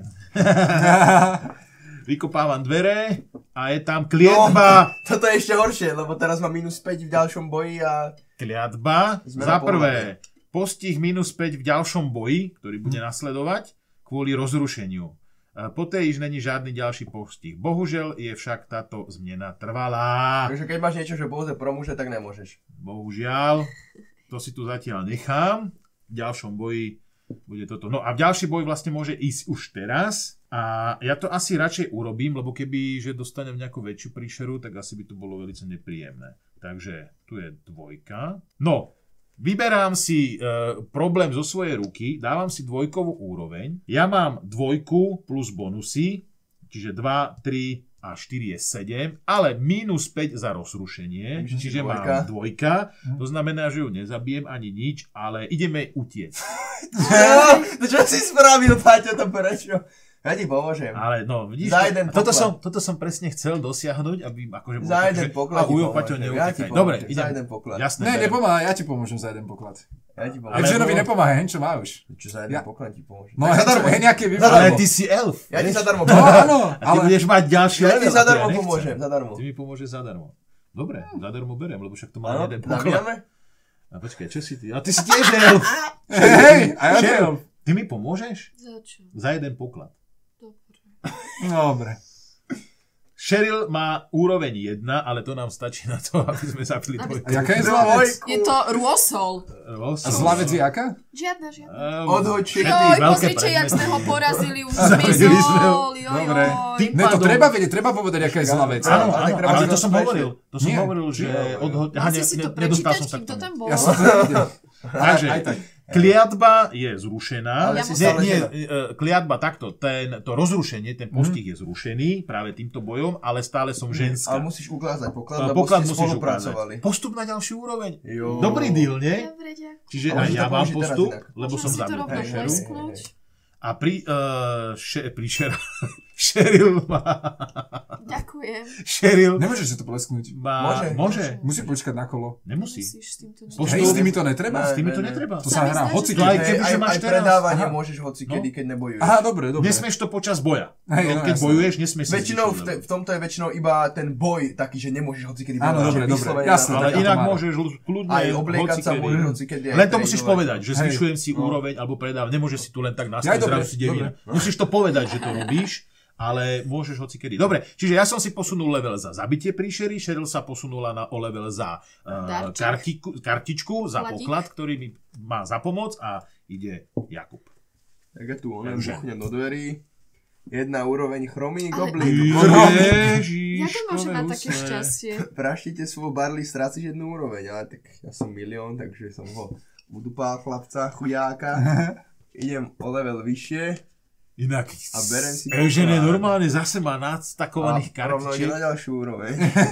Vykopávam dvere a je tam kliatba. Toto je ešte horšie, lebo teraz mám minus päť v ďalšom boji a... Kliatba. Sme Za na prvé, postih minus päť v ďalšom boji, ktorý bude nasledovať, kvôli rozrušeniu. Uh, po tej už není žiadny ďalší postih. Bohužiaľ je však táto zmena trvalá. Takže keď máš niečo, že pouze pro muže, tak nemôžeš. Bohužiaľ, to si tu zatiaľ nechám. V ďalšom boji bude toto. No a v ďalší boj vlastne môže ísť už teraz. A ja to asi radšej urobím, lebo keby že dostanem nejakú väčšiu príšeru, tak asi by to bolo veľmi nepríjemné. Takže tu je dvojka. No, vyberám si e, problém zo svojej ruky, dávam si dvojkovú úroveň. Ja mám dvojku plus bonusy, čiže dva, tri a štyri je sedem, ale minus päť za rozrušenie, Takže čiže dvojka. mám dvojka. To znamená, že ju nezabijem ani nič, ale ideme utiecť. To čo si spravil, Paťo, to prečo? Ja ti pomôžem. Ale no, vidíš, Za to- jeden toto, poklad. som, toto som presne chcel dosiahnuť, aby akože... bolo Za také, jeden že- poklad A ti Ujo, pomôžem. Paťo, Ja ti neutekaj. pomôžem. Dobre, Za idem. jeden poklad. Jasné, Ne, berem. nepomáhaj, ja ti pomôžem za jeden poklad. Ja ti pomôžem. Ale- Henčovi nepomáhaj, Henčo má už. Čo za jeden Ja- poklad ti pomôžem? No Tak Henčo, zadarmo. Heniak je Ale vybralo. ty si elf. Ja ti vieš? zadarmo No pomôžem. áno, A ty ale... budeš mať ďalší Ja ti level, a to zadarmo nechcem. pomôžem, zadarmo. Ty mi pomôžeš zadarmo. Dobre, zadarmo berem, lebo však to má Áno, jeden poklad. nabíjame? A počkaj, čo si ty? A ty si tiež elf. Hej, a ja Cheryl, to... ty mi pomôžeš? Za čo? Za jeden poklad. Dobre. Dobre. Cheryl má úroveň jedna, ale to nám stačí na to, aby sme zabili Aby- dvojku. A jaká je zlá vec? Je to rôsol. A zlá vec je aká? Žiadna, žiadna. Ehm, Odhoď všetky Joj, veľké pozrite, jak sme ho predmety. porazili, už Zahodili sme ho. zmizol. Joj, Dobre. joj. Tým Ne, to pádom- treba vedieť, treba povedať, aká je zlá vec. Áno, Ale áno, treba ale si to som dostať hovoril. To som Nie. hovoril, že odhoď... Mal si si to nedostal prečítať, som sa kým k to tomu. tam bolo? Ja som to nevidel. Takže, Aj tak. kliatba je zrušená. Ale si nie, stále nie, žena. e, kliatba takto, ten, to rozrušenie, ten postih je zrušený práve týmto bojom, ale stále som ženská. Ale musíš ukázať poklad, E, lebo Poklad ste musíš spolupracovali. ukázať. Postup na ďalšiu úroveň. Jo. Dobrý deal, nie? Dobre, ďakujem. Čiže A aj môžeš ja to mám použiť teraz postup, inak. lebo Môžem som si to zabil rovno Cheryl. plesknúť. A pri... Uh, še, pri Cheryl, Cheryl má... Ďakujem. Cheryl Nemôžeš si to plesknúť. má... Môže. Môže. Musí počkať na kolo. Nemusí. Musíš s týmto Postup- Hej, s tými to netreba? S tými to Ne, ne. netreba. To sa Sa mi hrá zdá, že hoci to- Aj Hej, kebyže aj, máš aj teraz. predávanie Aha. môžeš hoci No. kedy, keď nebojuješ. Aha, dobre, dobre. Nesmieš to počas boja. Hej, Keď- no, Keď jasné. bojuješ, nesmieš si Väčšinou v, zvýšiť te, level. v tomto je väčšinou iba ten boj taký, že nemôžeš hoci kedy Áno, bojovať, dobre, že dobre, vyslovene jasné, na- Ale tak inak to má. môžeš l- kľudne Aj obliekať sa hocikedy. môžeš hoci kedy. aj Len to musíš trénovať. povedať, že Hej. zvyšujem si No. úroveň alebo predávam. Nemôžeš si tu len tak Ja, nastaviť, dobre, zrazu si devina. dobre. Musíš to povedať, že to robíš, ale môžeš hocikedy. Dobre, čiže ja som si posunul level za zabitie príšery, Cheryl sa posunula na o level za uh, Darček. kartiku, kartičku, za Pokladík. poklad, ktorý mi má za pomoc a ide Jakub. Tak ja tu onem Takže. buchnem do dverí. Jedna úroveň chromý Ale- goblík. Ježiš. Jak on môže mať také husle. šťastie? Praštite svoj barley, stráciš jednu úroveň, ale tak ja som milión, takže som ho udupal chlapca, chudáka. Idem o level vyššie Inak, a berem si... Eugen je normálne zase má nadstakovaných a rovno ide kartičiek. na ďalšiu úroveň.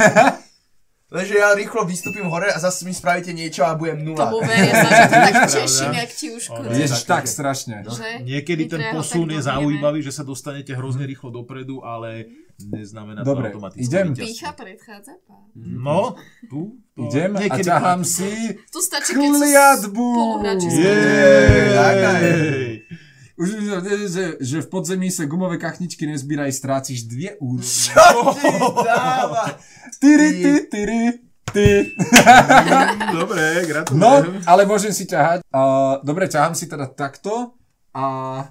Lenže ja rýchlo vystúpim hore a zase mi spravíte niečo a budem nula. Tomu veria sa, že to tak teším, jak ti uškodí. Ježiš, tak strašne. Že? Niekedy ten Vytrého posun tak je dobieme. zaujímavý, že sa dostanete hrozne rýchlo dopredu, ale neznamená to Dobre, automaticky idem. víťazstvo. Pícha predchádza pán. No, tu. to Idem a niekedy ťahám platí. si Tu stačí, keď sú kliatbu. spoluhráči. Jej! Už vidíš, že, že v podzemí sa gumové kachničky nezbírajú, stráciš dve úrovne. Dáva! Tyry, ty, tyry, ty. Dobre, gratulujem. No, ale môžem si ťahať. Uh, dobre, ťahám si teda takto a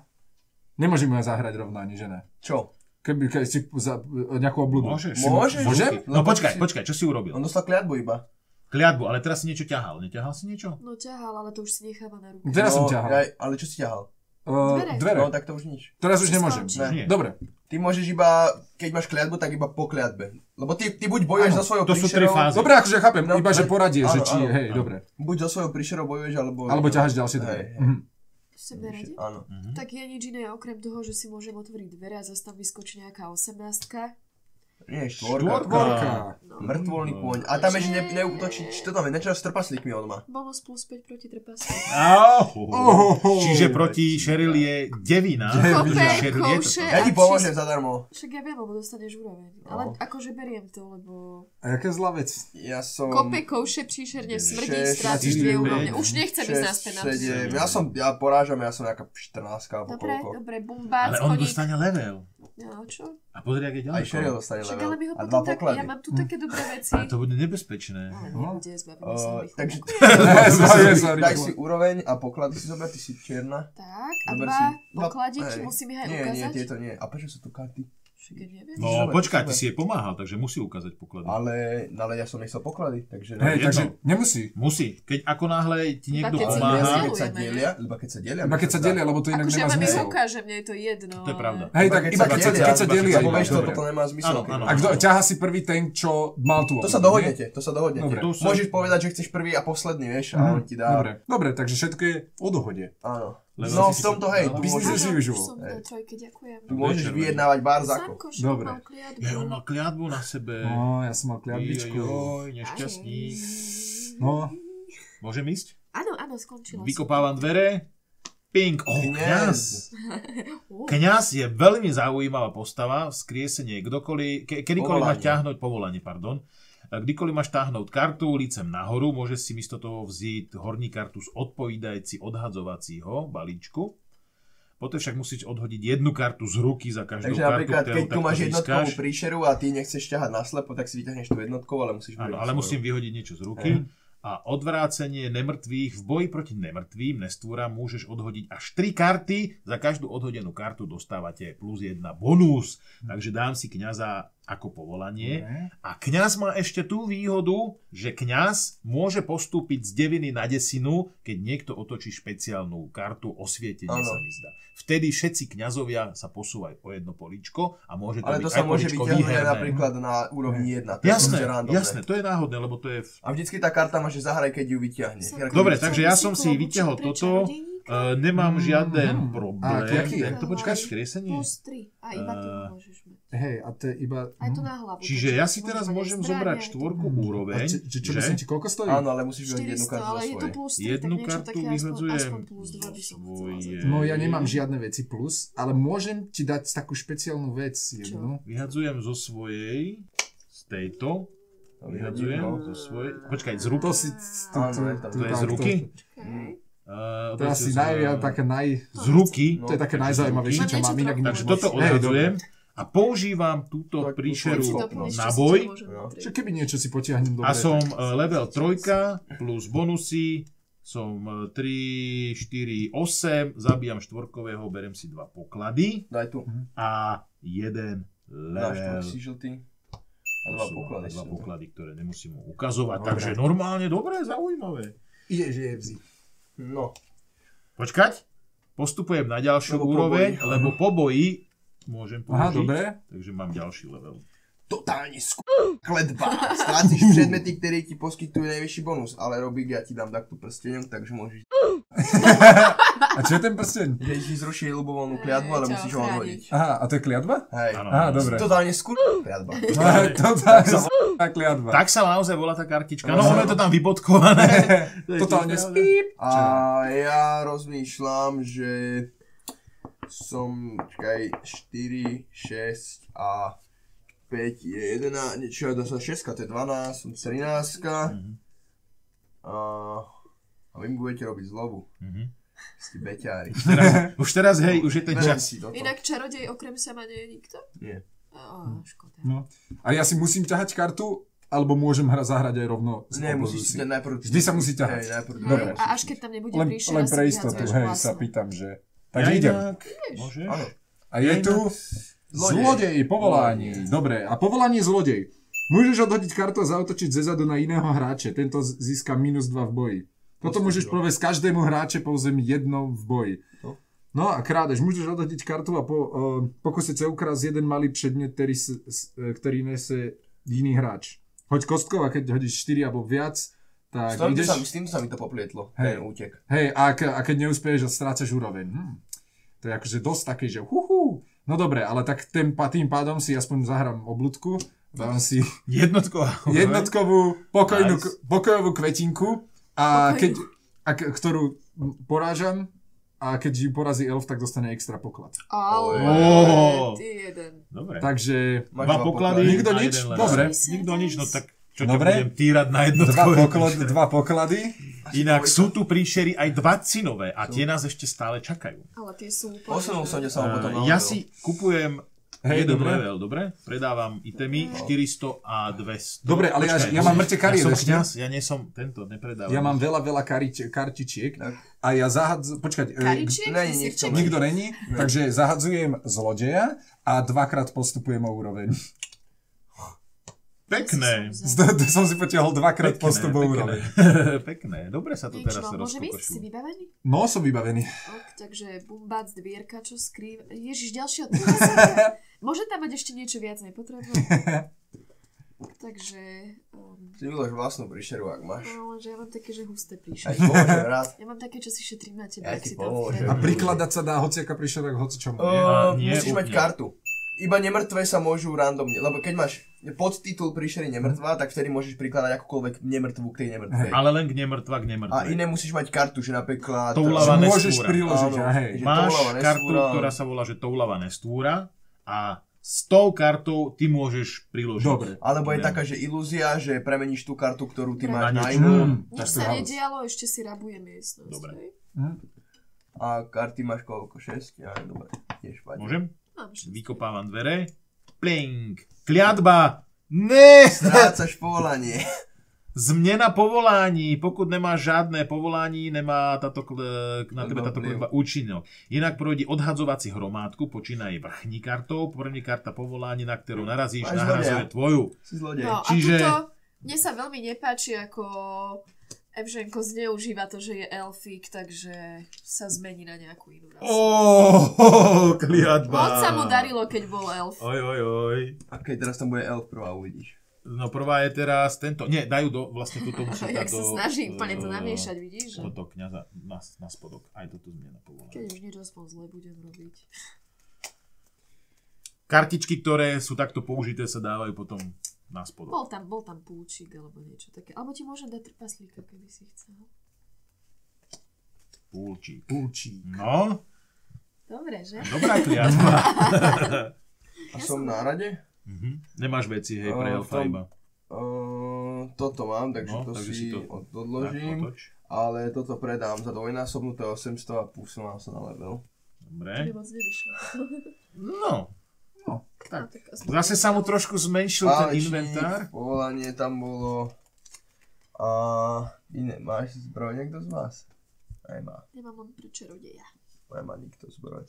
nemôžem ju zahrať rovno ani, že ne. Čo? Keby keď si za nejakú obľubu. Môžeš. Si- Môžeš? Môžem? No počkaj, počkaj, čo si urobil? On dostal kliatbu iba. Kliatbu, ale teraz si niečo ťahal. Neťahal si niečo? No ťahal, ale to už si necháva na ruke. Teraz som No, ťahal. ja- ale čo si ťahal? Uh, Dvere. dvere. No tak to už nič. Teraz už Si nemôžem. skončí. Nie. Dobre. Ty môžeš iba, keď máš kliatbu, tak iba po kliatbe. Lebo ty, ty buď bojuješ Áno, za svojou to sú tri príšerou, fázy. Dobre, akože chápem, No, iba že hej. poradie, že Áno, či, áno, hej, áno. dobre. buď za svojou príšerou bojuješ, alebo... Alebo ťaháš ďalšie Hej, dvere. hej. Mhm. Ste mi radi? Áno. Tak je nič iné, okrem toho, že si môžem otvoriť dvere a zase tam vyskočí nejaká osemnástka. Nie, štvorka. Štvorka. No. Mŕtvolný kôň. A tam ešte ne, neútočí, čo tam je, nečo s trpaslíkmi on má. Bonus plus päť proti trpasu. Ohoho. Čiže proti Cheryl je devina. Kope, Cheryl je to. kouše Ja a ti pomôžem zadarmo. Však ja viem, lebo dostaneš úroveň. Ale No. akože beriem to, lebo... A jaká zlá vec? Ja som... Kope, kouše, príšerne smrdí, šesť, stráciš štyri, dve päť, úrovne. Už nechcem ísť šesť, naspäť na sedem. to. Ja som, ja porážam, ja som nejaká štrnástka alebo Dobre, koľko. dobre, bumbác, Ale on koník. dostane level. No, čo? A pozri, ak je Aj Cheryl ďaleko. dostane Však level. ale mi ho A dva potom tak... poklady. Ja mám tu také dobré veci. Ale to bude nebezpečné. Ale No. nebude, zbavím Uh, sa rýchlo. takže Sorry, sorry. daj si úroveň a poklady si zober, ty si čierna. Tak, a Zober dva si- dva- pokladíky hej. musím ich aj Nie, nie, ukázať? tieto nie. A prečo sú tu karty? Však ja neviem. No Zober, počkaj, ty zober. si jej pomáhal, takže musí ukázať poklady. Ale, ale ja som nechcel poklady, takže... Hej, jedno. takže nemusí. Musí. Keď ako náhle ti niekto keď si ale pomáha, nie, keď sa Rozdeľujeme, delia, iba keď sa delia. Iba keď sa delia, lebo to inak Akože ja nemá vám ich zmysel. ukážem, mne je to jedno. To je pravda. Hej, tak iba keď sa, keď sa delia. Lebo iba, vieš, to dobre. potom nemá zmysel. Áno, keď- áno. A kto ťaha si prvý ten, čo mal tú To obľubu, sa nie? dohodnete, to sa dohodnete. Dobre. To sa- Môžeš povedať, že chceš prvý a posledný, vieš, a Mhm. on ti dá... Dobre, dobre, takže všetko je o dohode. Áno. Lebo No, si v si- tomto, hej, tu Business môžeš, as Áno, usual. už som Hej. na trojke, ďakujem. tu môžeš Večer, vyjednávať bar za ko. Sanko, Dobre. mal kliatbu. Ja, on má kliatbu na sebe. No, ja som mal kliatbičku. Joj, nešťastník. No, Môžem ísť? Áno, áno, skončila som. Vykopávam dvere. Ping. Oh, Kňaz. kňaz. Ó, Kňaz je veľmi zaujímavá postava, vzkriesenie, kdokoliv, ke, kedykoľvek máš Povolanie. ťahnuť, povolanie, pardon, kdykoliv máš táhnuť kartu licem nahoru, môžeš si miesto toho vzít horní kartu z odpovídajci odhadzovacího balíčku. Potom však musíš odhodiť jednu kartu z ruky za každú Takže kartu, napríklad, ktorú keď tu takto máš jednotkovú získáš. príšeru a ty nechceš ťahať naslepo, tak si vyťahneš tú jednotkovú, ale musíš Áno, vyhodiť ale svoju. musím vyhodiť niečo z ruky. A odvrácenie nemrtvých. V boji proti nemrtvým nestvúram môžeš odhodiť až tri karty. Za každú odhodenú kartu dostávate plus jedna bonus. Takže dám si kňaza ako povolanie. A kňaz má ešte tú výhodu, že kňaz môže postúpiť z deviny na desinu, keď niekto otočí špeciálnu kartu osvietenie, Áno. sa mi zdá. Vtedy všetci kňazovia sa posúvajú o jedno políčko a môže to Ale byť to aj sa môže políčko vyťahnuť aj výherné. napríklad na úrovni jedna. To je Jasné, proste randomné. jasné, to je náhodné, lebo to je... V... A vždycky tá karta má, že zahraj, keď ju vyťahne. Som- Dobre, Chcel takže by ja si som si klobučík vyťahol pre toto. čarodejníka? Uh, nemám žiaden Mhm. problém. A aký je? Jak to počkáš, skriesenie? Plus tri. A iba ty Eh, môžeš mať. Hej, a to je iba... Aj to na hlavu. Čiže takže ja si môžeš teraz mať aj môžem zbraň, zobrať aj to- štvorku A úroveň, či, či, čo že? myslím ti, koľko stojí? Áno, ale musíš vyhodiť jednu štyristo, kartu ale za je to svoje. plus tri, Jednu tak niečo kartu také aspoň, vyhodzujem aspoň plus dva by som chcela svoje. zať. No ja nemám žiadne veci plus, ale môžem ti dať takú špeciálnu vec jednu. Vyhadzujem zo svojej, z tejto, vyhadzujem No. zo svojej, počkaj, z ruky? To si... To, Áno, je tam. To je z ruky? Okay. Uh, To je asi najviac také naj... Z ruky? No, To je také takže najzaujímavejšie, z čo ruky. mám inak Takže nič Takže moc. toto Hej, odhadzujem dobre. a používam túto Tak, príšeru tú Doplniš, na čo si boj to môžem No. natrieť. Čo keby niečo si potiahnem dobre. a som tak- uh, level trojka plus bonusy, som uh, tri, štyri, osem, zabíjam štvorkového, berem si dva poklady Daj tu. a jeden Dáš tu level. si žltý. A To dva sú poklady. dva si poklady, ktoré nemusím mu ukazovať. Dobre. Takže normálne, dobre, zaujímavé. Ide, že je vzí. No. Počkať, postupujem na ďalšiu Lebo po úroveň, boji. lebo po boji môžem použiť. Aha, dobre. Takže mám ďalší level. totálne skú... kletba. Stráciš predmety, ktoré ti poskytujú najvyšší bonus, ale Robík, ja ti dám takto prsteňom, takže môžeš... A čo je ten prsteň? Že ti zruší ľubovoľnú kliatbu, ale Ťa musíš ho ochrániť. odhodiť. Aha, a to je kliatba? Hej. Áno. Aha, dobre. Totálne skú... kliatba. Totálne skúrna kliatba. Tak sa naozaj volá tá kartička. No, ono je to tam vybodkované. To je Totálne tiež pravda. spíp. A ja rozmýšľam, že som, čakaj, štyri, šesť a päť je jedenásť, čo je to šesť, to je dvanásť, som trinásť. Mhm. A, a vy mi budete robiť zlobu. Mhm. Ste beťári. Už teraz, hej, už je ten Berem čas. si toto. Inak čarodej okrem sama nie je nikto? Nie. Á, škoda. No. A ja si musím ťahať kartu, alebo môžem hra zahrať aj rovno z Nie, obozu musíš si? si ten najprv... Vždy sa musí ťahať. Hej, najprv... Dobre. Hej, a až keď tam nebude Len, príšera, len si pre istotu, vyhadzuješ hej, vlastnú. sa pýtam, že... Takže idem. inak, môžeš? Áno. A je tu Zlodej. zlodej, povolanie. Dobre, a povolanie zlodej. Môžeš odhodiť kartu a zautočiť zezadu na iného hráče. Tento z- získa minus dva v boji. Toto môžeš povedať každému hráče pouze jednou v boji. No. No a krádež. Môžeš odhodiť kartu a po, uh, pokúsiť sa ukrásť jeden malý predmet, ktorý, s, s, ktorý nese iný hráč. Hoď kostkou a keď hodíš štyri alebo viac, tak S týmto ideš... sa, s týmto sa mi to poplietlo, Hej. ten útek. Hej, a, ke, a keď neúspeješ, strácaš úroveň. Hm. To je akože dosť také, že huhu. No dobre, ale tak tým, tým pádom si aspoň zahrám oblúdku. Dám si Jednotková. jednotkovú pokojnú, Nice. pokojovú kvetinku, a Pokojnú. keď, a, k- ktorú porážam, a keď ju porazí elf, tak dostane extra poklad. Ale, Ó. ty jeden. Dobre. Takže Máš Dva poklady. Nikto a nič? jeden len. Dobre. Nikto nič, no tak čo ťa Dobre. budem týrať na dva, jednotkové. poklad, dva poklady. Inak sú tu príšery aj dva cinové a tie nás ešte stále čakajú. Ale tie sú úplne... Posunul som ťa sa Uh, potom na ja level. si kupujem Hej, jeden dobre. level, dobre? Predávam itemy štyristo a dvesto. Dobre, ale ja- Počkaj, ja mám mŕte kariér Ja som ešte. kňaz, ja nie som tento, nepredávam. Ja mám veľa, veľa karič, kartičiek Tak. a ja zahadzujem... Počkať, e, Karičiek? Není Ty nikto. sirček? nikto není, takže zahadzujem zlodeja a dvakrát postupujem o úroveň. Pekné. To, to som si potiahol dvakrát postup o úroveň. Pekné. Dobre sa to Nič, teraz no, môže ísť? Si rozkokošilo. vybavený? No, som vybavený. Ok, takže bumbác, dvierka, čo skrýva... Ježiš, ďalšie odpísania. Môže tam mať ešte niečo viac, nepotrebujem. Takže... Um, Si vylož vlastnú príšeru, ak máš. no, že ja mám také, že husté Ja príšery. ti pomôžem rád. Ja mám také, čo si šetrím na teba. Ja ak ti si tam pomôžem. A vpredu. prikladať sa dá hociaká príšera k hocičomu. nie? Uh, nie, musíš mať úplne. kartu. Iba nemrtvé sa môžu randomne, lebo keď máš podtitul príšery nemrtvá, tak vtedy môžeš prikladať akúkoľvek nemrtvú k tej nemrtvej. Ale len k nemrtva, k A nemrtvej. iné musíš mať kartu, že napríklad... Toulava Že Nestúra. môžeš priložiť, Áno. a hej. Že Máš Toulava kartu, Nestúra. ktorá sa volá, že Toulava Nestúra a s tou kartou ty môžeš priložiť. Dobre. Alebo je Viem. taká, že ilúzia, že premeníš tú kartu, ktorú ty máš Na na niečo. inú. Mm, Nič tak to je sa halus. nedialo, ešte si rabuje miestnosť. Dobre. hej? Hm? A karty máš koľko? šesť? Ja, dobre. Tiež padne. Môžem? Mám všetko. Vykopávam dvere. Pling. Kliatba. Ne! Strácaš povolanie. Zmena povolání. Pokud nemáš žádné povolání, nemá táto, kl- na tebe táto Vplyv. kletba účinok. Inak projdi odhadzovací hromádku, počínaj vrchní kartou, první karta povolání, na ktorú narazíš, Máš nahrazuje zlodeja. tvoju. Si zlodej. No a Čiže- tuto, mne sa veľmi nepáči, ako Evženko zneužíva to, že je elfík, takže sa zmení na nejakú inú rasu. Oh, kliatba. Moc sa mu darilo, keď bol elf. Oj, oj, oj. A keď teraz tam bude elf prvá, uvidíš. No prvá je teraz tento, nie, dajú do, vlastne túto musí Jak dať sa do... snaží úplne to eh, namiešať, vidíš? Že? Toto kniaza na, na spodok, aj toto zmena povolania. Keď už niečo aspoň zle budem robiť. Kartičky, ktoré sú takto použité, sa dávajú potom na spodok. Bol tam, bol tam púčik alebo niečo také. Alebo ti môžem dať trpaslíka, keby si chcel. Púlčík. Púčík. No, Dobre, že? dobrá kliatba. A som na rade? Mhm. Nemáš veci, hej, Eh, pre v elfa tom- iba. Uh, toto mám, takže No, to takže si si to- od- Tak, odložím. otoč. Ale toto predám za dvojnásobnuté osemsto a púsam sa na level. To by Dobre. moc nevyšlo. No, No, tak aspoň- zase sa mu trošku zmenšil ten Válečník, inventár. povolanie tam bolo. A iné, máš zbroj niekto z vás? Nemá, Nemám len pre čarodeja. nemá nikto zbroj.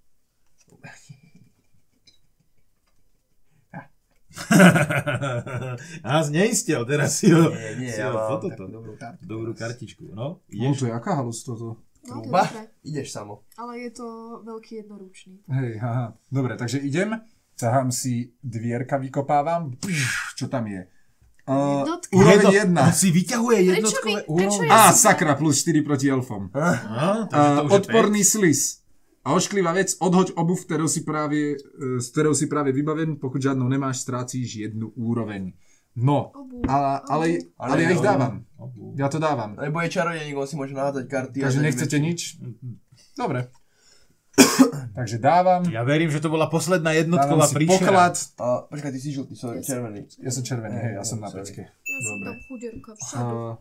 A zneistil, teraz si ho... Nie, nie, si ja ho mám toto, takú dobrú kartu. dobrú kartičku, no. No Ideš? to je aká halus toto? No, to je Ba, dobré. ideš samo. Ale je to veľký jednoručný. Hej, haha. Dobre, takže idem. ťahám si dvierka, vykopávam. Pš, čo tam je? Uh, Jednotka. úroveň Jedno- jedna. On si vyťahuje Prečo jednotkové mi- prečo úrovne. ja Á, si- sakra, plus štyri proti elfom. Á, takže to Uh, už je odporný päť. slis. A ošklivá vec, odhoď obuv, ktorou si práve, uh, s ktorou si práve vybaven, pokud žiadnou nemáš, strácíš jednu úroveň. No, Obu. ale, ale, ale, Ale ja ich obu. dávam. Obu. Ja to dávam. Lebo je čarodejník, on si môže nahádzať karty. a Takže dať nechcete väčší. nič? Dobre. Takže dávam. Ja verím, že to bola posledná Dávam jednotková si príšera. poklad. A, počkaj, ty si žltý, sorry, červený. Ja som červený, hej, ja som na Sorry. pečke. Ja som Dobre. tam chudierka všade. Uh,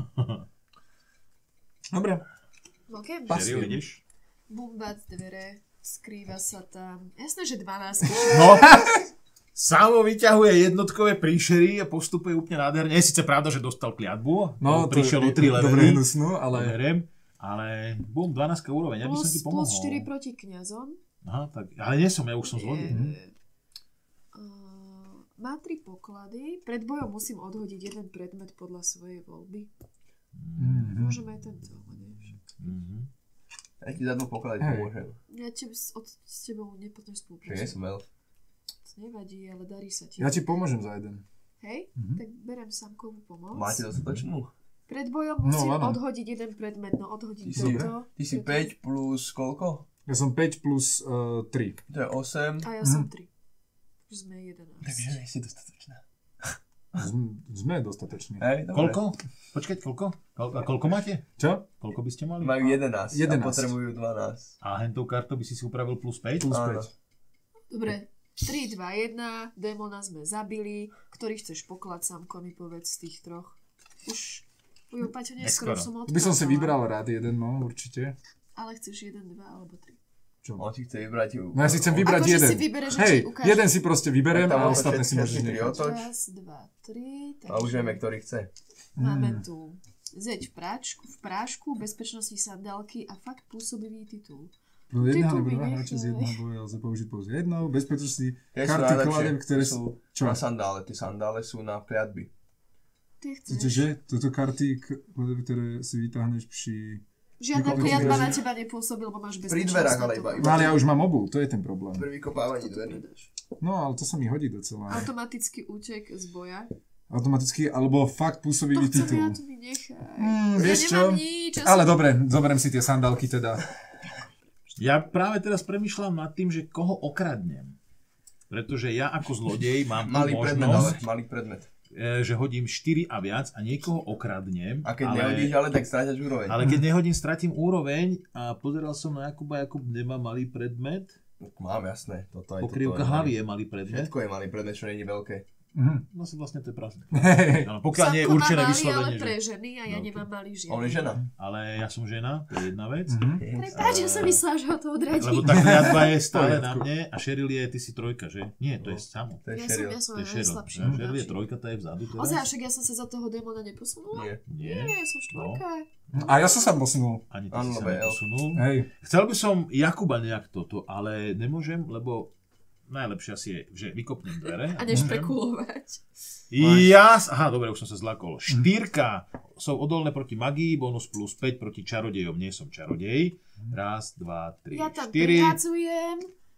Dobre. OK. Pas- Šeril, vidíš? Bumbať dvere, skrýva sa tam. Jasné, že dvanásť. No, Samo vyťahuje jednotkové príšery a postupuje úplne nádherne. Je síce pravda, že dostal kliatbu, No, to prišiel je o tri dobre levely, hnusnú, ale... verím, ale bum, dvanásť úroveň, ja by som ti Plus, pomohol. plus štyri proti kňazom. Aha, tak, ale nie som, ja už som zlodej. Je, uh, má tri poklady. Pred bojom musím odhodiť jeden predmet podľa svojej voľby. Mhm. Môžeme aj tento, ale nie však. Mhm. Ja ti za dvoch poklady Hej. pomôžem. Ja tebe, s, od, s tebou nepotrebuješ Čiže nie spolupracovať. som elf. To nevadí, ale darí sa ti. Ja ti pomôžem za jeden. Hej, Mhm. tak berem samkovú pomoc. Máte dostatočnú? Pred bojom No, musím áno. odhodiť jeden predmet, no odhodiť Ty si- toto. Ty si toto. päť plus koľko? Ja som päť plus uh, tri. To je osem. A ja Mhm. som tri. Už sme jedenásť. Takže nie si dostatočná. Sme, sme dostatoční. Hej, dobre. Koľko? Počkať, koľko? Koľko, a koľko máte? Čo? Koľko by ste mali? Majú jedenásť, jedenásť. a potrebujú dvanásť. A hentou kartou by si si upravil plus päť? Plus Áno. päť. Dobre, tri, dva, jeden, démona sme zabili. Ktorý chceš poklad, Samko, mi povedz z tých troch. Už, ujo, Paťo, neskoro Neskoro. som odkázala. By som si vybral rád jeden, no, určite. Ale chceš jeden, dva alebo tri. Čo? On si chce vybrať... No ja si chcem vybrať Akože jeden. si vybereš, že Hej, ti ukážem. jeden si proste vyberem Tak tam a máte ostatné si všetky môžeš tri nechať. otoč. Raz, dva, tri. A už vieme, ktorý chce. Máme Mm. tu zeď v práčku, v prášku, bezpečnostní sandálky a fakt pôsobivý titul. No jedna Titul alebo mi dva nechaj. hráče z jedného boja lze použiť pouze jednou. Bezpečnostní Tie sú karty najlepšie. kladem, ktoré Tie sú... sú Čo? na sandále. Tie sandále sú na kliatby. Ty chceš? Čiže toto karty, k- ktoré si vytáhneš pri... Žiadna Vyko- kliatba vyko- na teba nepôsobil, lebo máš Pri bezpečnosť. dverách, na ale to. iba- No ale ja už mám obu, to je ten problém. Pri vykopávaní dverí. No ale to sa mi hodí docela. Automatický útek z boja. Automaticky, alebo fakt To pôsobivý chcem titul. ja, tu mi nechaj. Mm, ja vieš čo? nemám nič. Ja Ale som... dobre, zoberiem si tie sandálky teda. Ja práve teraz premyšľam nad tým, že koho okradnem. Pretože ja ako zlodej mám tú Malý predmet, ale možnosť, malý predmet. e, že hodím štyri a viac a niekoho okradnem. A keď ale, nehodíš, ale tak stráťaš úroveň. ale keď nehodím, stratím úroveň a pozeral som na Jakuba, Jakub nemá malý predmet. Mám, jasné. Toto aj Pokrývka toto je hlavy malý- je malý predmet. Všetko je malý predmet, čo nie je veľké. Mhm. Vlastne, vlastne to je prázdne. Hej. Áno, pokiaľ nie je Samko má určené malý, vyslovene, ale že... pre ženy a ja No, nemám malý žiaľ. On je žena. Ale ja som žena, to je jedna vec. Mhm. Prepáč, že som myslela, že ho to odradí. Lebo tá kliatba je stále Poriadku. na mne a Cheryl je, ty si trojka, že? Nie, to je samo. To je Ja som, Cheryl. ja som To je aj Cheryl. najslabšia. Cheryl je trojka, tá je vzadu teraz. Ozaj, však ja som sa za toho démona neposunula? Nie. Nie, Nie, ja som štvorka. A ja som sa posunul. ani ty Áno, si sa lebo je elf. neposunul. Hej. Chcel by som Jakuba nejak toto, ale nemôžem, lebo najlepšie asi je, že vykopnem dvere. A než prekulovať. Ja, aha, dobre, už som sa zlakol. Štyrka sú odolné proti magii, bonus plus päť proti čarodejom. Nie som čarodej. Raz, dva, tri, Ja tam štyri. prihádzujem.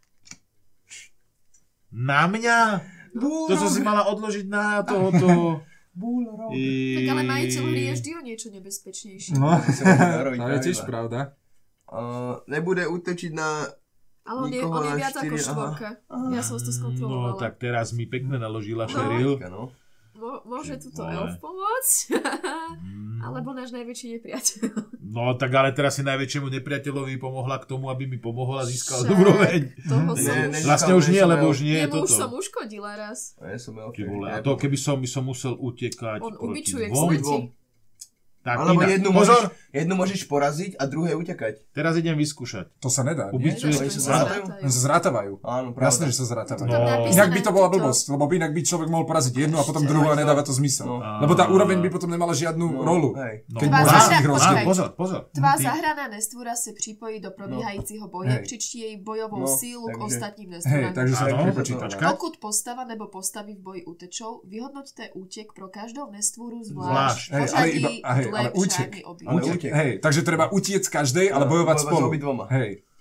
Na mňa? To som si mala odložiť na tohoto. I... Tak ale majiteľ hry je vždy o niečo nebezpečnejší. No, robiť to je tiež pravidlá. pravda. Uh, nebude útočiť na... Ale on je, Nikoho on je na viac ako štyri, aha. štvorka. Ja som si to skontrolovala. No, tak teraz mi pekne naložila Cheryl. No. Mo- môže Ty tuto vole. elf pomôcť? Mm. Alebo náš najväčší nepriateľ. No, tak ale teraz si najväčšiemu nepriateľovi pomohla k tomu, aby mi pomohla a získal Však, úroveň. Toho Ne, som ne, už... Vlastne už nie, lebo už nie je Jemu už som toto. uškodila raz. A ja som elf. Ty vole, a to keby som, by som musel utekať On proti ubičuje k dvom. smrti. Tak Alebo inak. jednu Pozor, môžeš, jednu môžeš poraziť a druhé utekať. teraz idem vyskúšať. To sa nedá, nie? Ubicuje. Nedá, Oni že sa sa zrátajú? Oni sa zrátávajú. Áno, pravda. Jasné, že sa zrátávajú. No. napísané Inak by to bola tuto. blbosť, lebo inak by človek mohol poraziť jednu a potom druhú a No. nedáva to zmysel. No. Lebo tá úroveň by potom nemala žiadnu No, rolu. hej. No. Keď Tvá môžeš zahra- ich Á, rozdeliť. počkaj. pozor, pozor. Tvá Ty- zahraná nestvúra sa pripojí do probíhajícího boje, Hej. přičti jej bojovou No, sílu k takže- ostatním Hej, nestvúram. takže sa Áno, tak prepočítava. počkaj. Pokud postava nebo postavy v boji utečou, vyhodnoťte útek pro každou nestvúru Zvlášť. zvlášť. Hej, ale Pořadí iba- a hej, dle ale útek. všámi objevu. Ale Utek. utek. Hej, takže treba utiec z každej, ale Áno, bojovať bojovať s spolu. obidvoma. Hej.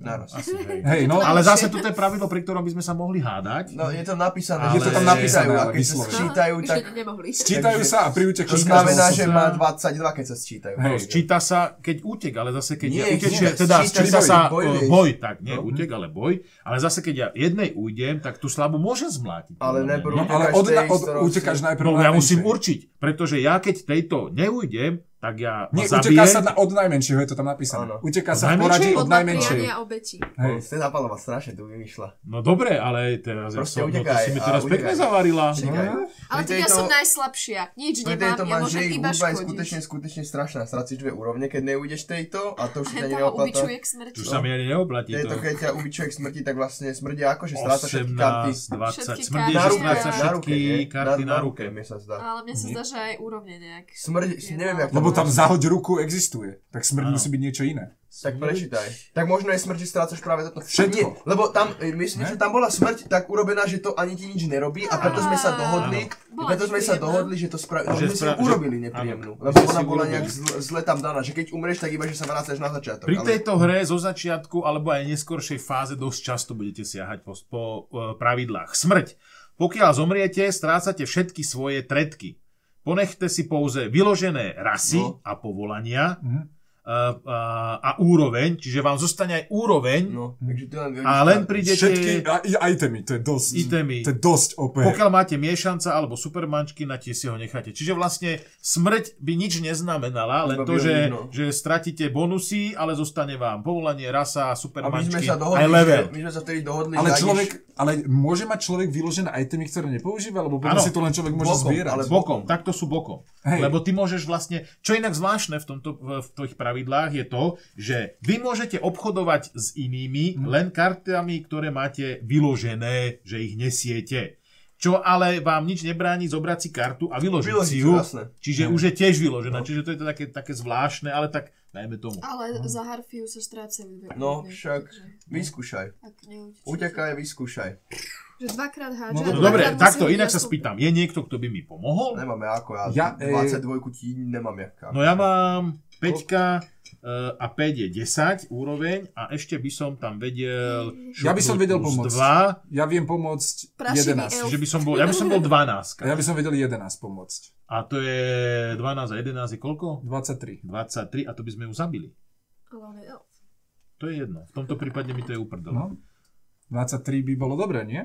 Naraz. Asi, hej. Hej, no. Ale zase toto je pravidlo, pri ktorom by sme sa mohli hádať. No, je to napísané. Ale- že Je to tam sa napísané, sčítajú, a ale keď sa vyslovene. sčítajú, tak... Už nemohli. Sčítajú sa a pri úteku To z znamená, každého že sa- má dvadsaťdva, keď sa sčítajú. Hej. Sčíta sa, keď útek, ale zase keď Nie, ja utečie, nie, teda sčíta sčíta boj, sa boj, boj, vieš. boj, tak nie No. útek, ale boj. Ale zase keď ja jednej ujdem, tak tú slabú môžem zmlátiť. Ale Podľa mňa, najprv- nie? No, ale od, Utekáš tej, od, z ktorou utekáš si- najprv No na ja musím najmenšej. určiť, pretože ja keď tejto neujdem, tak ja Nie, ma uteká zabijem. sa na, od najmenšieho, je to tam napísané. Áno. Uteká Od sa v poradí najmenšej? od Podľa najmenšej. priania obeti. Hej. Ste Zapalová strašne tu vymýšľa. No dobre, ale teraz ja Proste som, no, to utekaj si mi a teraz utekaj. pekne zavarila. Utekaj. Ale Pri tak ja tejto- som najslabšia. Nič Pri nemám, tejto ja máš, že môžem ich iba hudba je škodiť. skutočne, skutočne strašná. Stracíš dve úrovne, keď neujdeš tejto a to už si ťa Hen toho neoplatá. ubičuje k smrti. Už sa mi ani neoplatí Tejto, to. keď ťa ubičuje k smrti, tak vlastne smrdia ako, že stráca všetky karty. osemnásť, dvadsať, Všetky smrdí, karty. že Na ruke, stráca na všetky nie? karty na ruke. mne sa zdá. Ale mne sa zdá, že aj úrovne nejak. Smrdi, Je neviem, na- jak to Lebo bolo. tam zahoď ruku existuje. Tak smrť Áno. musí byť niečo iné. Tak prečítaj. Tak možno je smrť, že strácaš práve toto. Všetko. Nie, lebo tam, e, myslím, že tam bola smrť tak urobená, že to ani ti nič nerobí a preto sme sa dohodli, Áno. preto sme sa Bola dohodli, že to spraví, Že že sme si spra- ju urobili že- nepríjemnú. áno. Lebo Že si ona bola urobili. nejak zle, zle tam daná, že keď umreš, tak iba, že sa vrácaš na začiatok. Pri ale- tejto hre zo začiatku alebo aj neskoršej fáze dosť často budete siahať po, po uh, pravidlách. Smrť. Pokiaľ zomriete, strácate všetky svoje tretky. Ponechte si pouze vyložené rasy No. a povolania Mhm. uh, uh, a úroveň, čiže vám zostane aj úroveň No, takže ty len a len prídete... Všetky a, i itemy, to je dosť. Itemy. To je dosť ó pé. Pokiaľ máte miešanca alebo supermančky, na tie si ho necháte. Čiže vlastne smrť by nič neznamenala, len Iba to, by že, no. že stratíte bonusy, ale zostane vám povolanie, rasa, A my sme supermančky, sa aj dohodli, level. že, my sme sa vtedy dohodli, Ale že ani- človek, ale môže mať človek vyložené itemy, ktoré nepoužíva, lebo potom Áno. si to len človek môže Bokom, zbierať. ale Bokom, takto sú bokom. Hej. Lebo ty môžeš vlastne, čo je inak zvláštne v, tomto, v, v tých pravidlách je to, že vy môžete obchodovať s inými Hm. len kartami, ktoré máte vyložené, že ich nesiete. Čo ale vám nič nebráni zobrať si kartu a vyložiť Vyložiť si ju, ju. jasné. Čiže Hm. už je tiež vyložená. No. Čiže to je to také, také zvláštne, ale tak dajme tomu. Ale za Harfiu sa strácajú dve No, úrovne, však takže vyskúšaj. ak neutečíš. Utekaj, vyskúšaj. Že dvakrát hádže. No a No Dobre, dobre, dvakrát takto, musím inak byť sa aspoň- spýtam. Je niekto, kto by mi pomohol? Nemáme ako, ja, Ja, e- dvadsaťdva ti nemám jaká. No ja mám päťka uh, a päť je desať úroveň a ešte by som tam vedel Ja by som šupnúť vedel plus pomôcť. dva, Ja viem pomôcť Prašivý jedenásť. elf. že by som bol, ja by som bol dvanásť. A ja by som vedel jedenásť pomôcť. A to je dvanásť a jedenásť je koľko? dvadsaťtri. dvadsaťtri a to by sme ju zabili. Ale on je elf. To je jedno. V tomto prípade mi to je uprdel. No. dvadsaťtri by bolo dobré, nie?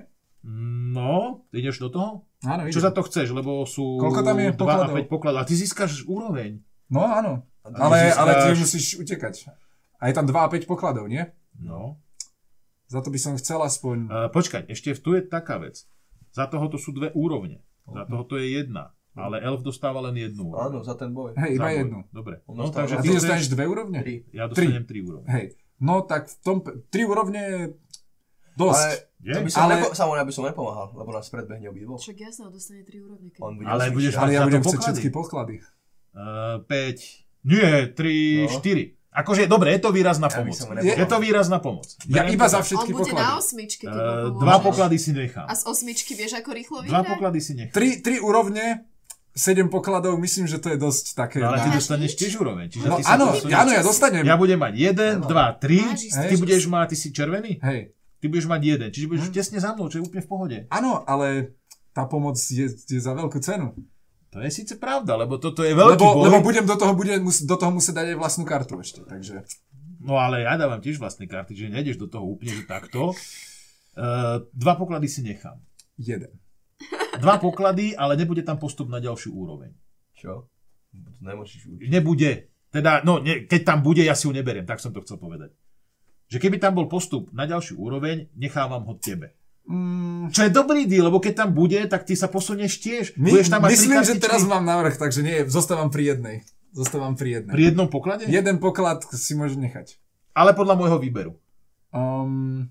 No, ideš do toho? Áno, Čo idem. za to chceš, lebo sú Koľko tam je dva a pokladov? päť pokladov. A ty získaš úroveň. No áno. A ty Ale, získáš- ale ty musíš utekať. A je tam dva a päť pokladov, nie? No. Za to by som chcel aspoň... Uh, počkaj, ešte tu je taká vec. Za tohoto sú dve úrovne. Za tohoto je jedna. Ale elf dostáva len jednu. úroveň. Áno, za ten boj. Hej, iba Za boj. jednu. Dobre. On No, dostáva- takže A ty toto je- dostaneš dve úrovne? Tri. Ja dostanem tri úrovne. Hej. No tak v tom... Tri úrovne je dosť. Ale Je? to by som Ale- nepo, samozrejme by som nepomáhal, lebo nás predbehne obidvo. Však jasne, on dostane tri úrovne. Keď... On bude Ale osmička. budeš Ale ja za to budem chcieť poklady. všetky poklady. Uh, päť. Nie, tri, No. štyri. Akože, dobre, je to výrazná Ja by pomoc. som Je- Je to výrazná pomoc. Ja Berem iba to za tak. všetky On bude na poklady. osmičke, keď Uh, ho dva pomôžeš. poklady si nechám. A z osmičky vieš, ako rýchlo Dva vyhrá? poklady si nechám. Tri, tri úrovne, sedem pokladov, myslím, že to je dosť také... No, ale ty Máš dostaneš nič? tiež úroveň. Čiže No ty sa áno, posunieš. áno, ja dostanem. Ja budem mať jeden, dva, tri. Máš istý Ty čas. budeš mať, ty si červený? Hej. Ty budeš mať jeden. Čiže Hm. budeš tesne za mnou, čo je úplne v pohode. Áno, ale tá pomoc je, je za veľkú cenu. To je síce pravda, lebo toto je veľký Lebo, boj. lebo budem do toho, budem, mus, do toho musieť dať aj vlastnú kartu ešte, takže... No ale ja dávam tiež vlastné karty, že nejdeš do toho úplne že takto. Uh, dva poklady si nechám. Jeden. Dva poklady, ale nebude tam postup na ďalšiu úroveň. Čo? To nemôžeš učiť. Nebude. Teda, no, ne, keď tam bude, ja si ju neberiem, tak som to chcel povedať. Že keby tam bol postup na ďalšiu úroveň, nechávam ho tebe. Mm, Čo je dobrý deal, lebo keď tam bude, tak ty sa posunieš tiež. my, Budeš tam mať tri myslím, že kartičky. teraz mám návrh, takže nie, zostávam pri jednej. Zostávam pri jednej. Pri jednom poklade? Jeden poklad si môžeš nechať. Ale podľa môjho výberu. Um,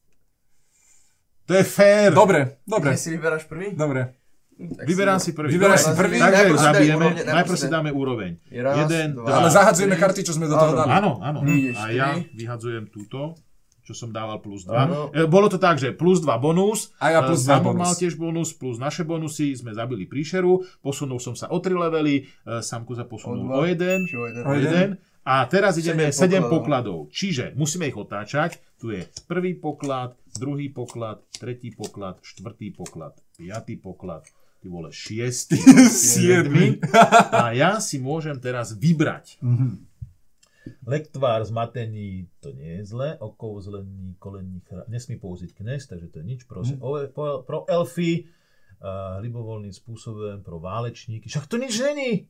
To je fér. dobre, dobre, Ty si vyberáš prvý? dobre. Tak Vyberám si... si prvý. Vyberáš Dobre, si prvý? Takže ju Najprv si daj zabijeme. úrovne, najprv Najprv si si daj- dáme úroveň. Raz, Jeden, dva. dva. Ale zahadzujeme tri. karty, čo sme do toho Áno. dali. Áno, áno. Ideš A ja tri. vyhadzujem túto, čo som dával plus dva. Áno. E, Bolo to tak, že plus dva bonus. A ja plus e, dva Samok bonus. mal tiež bonus, plus naše bonusy. Sme zabili príšeru. Posunul som sa o tri levely. e, Samko sa posunul O dva. o jeden. Čo, jeden? O jeden. A teraz ideme Sedem sedem pokladov. pokladov. Čiže musíme ich otáčať. Tu je prvý poklad, druhý poklad, tretí poklad, štvrtý poklad, piatý poklad, ty vole, šiestý, siedmy. A ja si môžem teraz vybrať. Lektvár zmatení, to nie je zle, okouzlení, kolenní, nesmí použiť knes, takže to je nič. Pro, mm. pro, pro elfy, uh, libovoľným spôsobom, pro válečníky, však to nič není.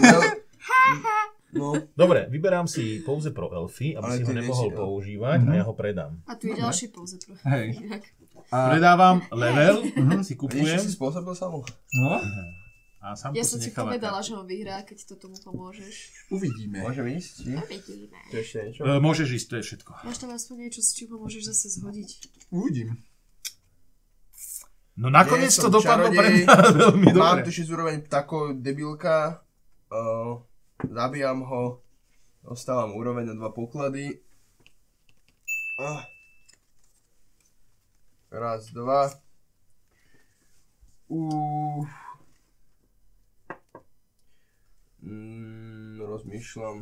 No. Dobre, vyberám si pouze pro elfy, aby ale si ho nemohol nesi, používať mm-hmm. a ja ho predám. A tu je ďalší pouze pro Hej. A... Predávam level, mm-hmm. si kupujem. Ešte si spôsobil samo. No. A sám ja som si povedala, že on vyhrá, keď to tomu pomôžeš. Uvidíme. Môžem ísť? Uvidíme. To ešte niečo? E, môžeš ísť, to je všetko. Máš tam aspoň niečo, s čím ho môžeš zase zhodiť. Uvidím. No nakoniec to dopadlo pre mňa veľmi dobre. Mám tu šesť úroveň ptakov debilka. Uh, zabijam ho. Dostávam úroveň na dva poklady. Uh. Raz, dva. Uh. Mm, rozmýšľam.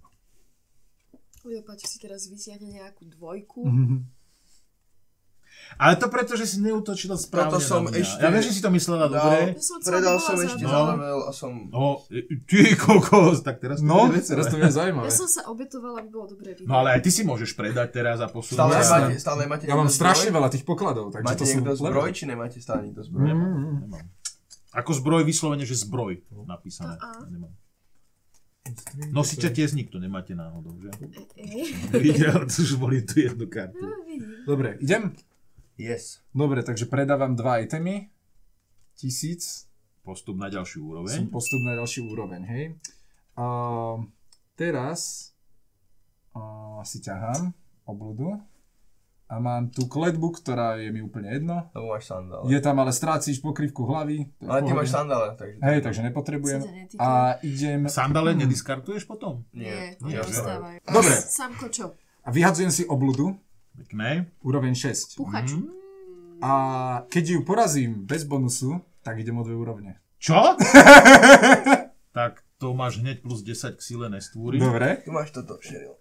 Ujo, Paťo si teraz vysiahne nejakú dvojku. Mm-hmm. Ale to preto, že si neútočila správne Toto som na mňa. ešte... Ja viem, že si to myslela dal, dobre. Predal som ešte no. za level a som... No, ty kokos, tak teraz to no, bude teraz to je zaujímavé. Ja som sa obetovala, aby bolo dobré vidieť. No ale aj ty si môžeš predať teraz a posunúť. Stále sa. máte, stále máte ja mám strašne veľa tých pokladov. Takže máte to niekto sú zbroj, či nemáte stále niekto zbroj? Nemám, nemám. Ako zbroj, vyslovene, že zbroj napísané. Nemám. Nosiče tieznik to nemáte náhodou, že? Videl, to už boli tu jednu kartu. Dobre, idem? Yes. Dobre, takže predávam dva itemy. Tisíc. Postup na ďalšiu úroveň. Som postup na ďalšiu úroveň, hej. Uh, teraz uh, si ťahám obludu. A mám tú kletbu, ktorá je mi úplne jedno. Lebo máš sandále. Je tam, ale stráciš pokrývku hlavy. Ale ty máš sandále, takže... Hej, takže nepotrebujem. A idem... Sandále hmm. nediskartuješ potom? Nie, Nie, nedostávajú. Dobre. Samko čo? A vyhadzujem si obludu. Pekné. Úroveň šesť. Puchač. Mm. A keď ju porazím bez bonusu, tak idem o dve úrovne. Čo? Tak to máš hneď plus desať k sile nestvúry. Dobre. Tu máš toto, Sheryl.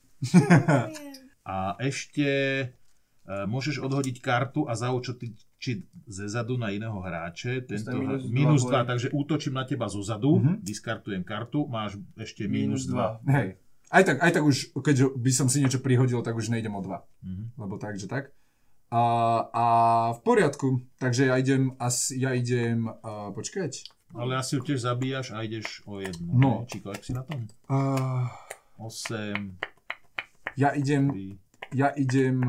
A ešte uh, môžeš odhodiť kartu a zaúčtočiť zezadu na iného hráče. Tento minus, minus dva, dva, takže útočím na teba zozadu, Mhm. diskartujem kartu, máš ešte minus dva. Hej. Aj tak, aj tak už, keď by som si niečo prihodil, tak už nejdem o dva. Mhm. Lebo tak, že tak. A, a v poriadku, takže ja idem, asi, ja idem, uh, počkať. Ale asi ju tiež zabíjaš a ideš o jednu. No. Ne? Či koľko si na tom? Uh, osem. ja idem, tri. ja idem,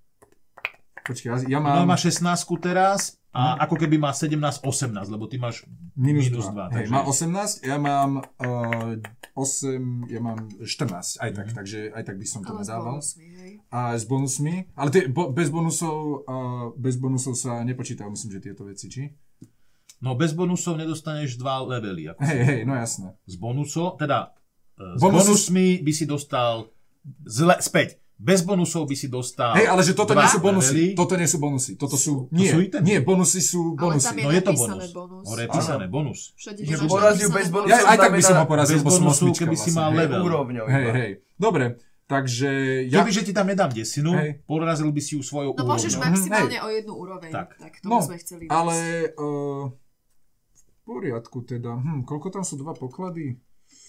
počkaj, ja, ja Mám... mám... má šestnásť teraz a Mhm. ako keby má sedemnásť osemnásť, lebo ty máš Minus, minus dva. dva. Hej, má osemnásť, ja mám uh, osem, ja mám štrnásť, aj tak, takže aj tak by som to Ale s nedával. bonusmi, hej. A s bonusmi, ale tie, bo, bez bonusov, uh, bez bonusov sa nepočítajú, myslím, že tieto veci, či? No bez bonusov nedostaneš dva levely. Ako Hej, si- hej, no jasné. S bonusov, teda e, s Bonusy- bonusmi by si dostal zle, späť. Bez bonusov by si dostal Hej, ale že toto dva nie sú bonusy, levely. toto nie sú bonusy, toto sú, To nie, sú itemy. nie, bonusy sú Ale bonusy. tam je No je to napísané bonus. bonus. Hore je písané bonus. Všade Že máš porazil napísané bez bonus. bonusov. Ja aj tak by som ho znamená porazil, bez bo som bonusu, osmička keby si vlastne. mal Hej, level. Úrovňou Hej, iba. hej, dobre, takže ja... Kebyže ti tam nedám desinu, Hej. porazil by si ju svojou No môžeš úrovňou. maximálne o jednu úroveň. Tak. Tak to No, sme chceli ale dať. uh, v poriadku teda, hm, koľko tam sú dva poklady?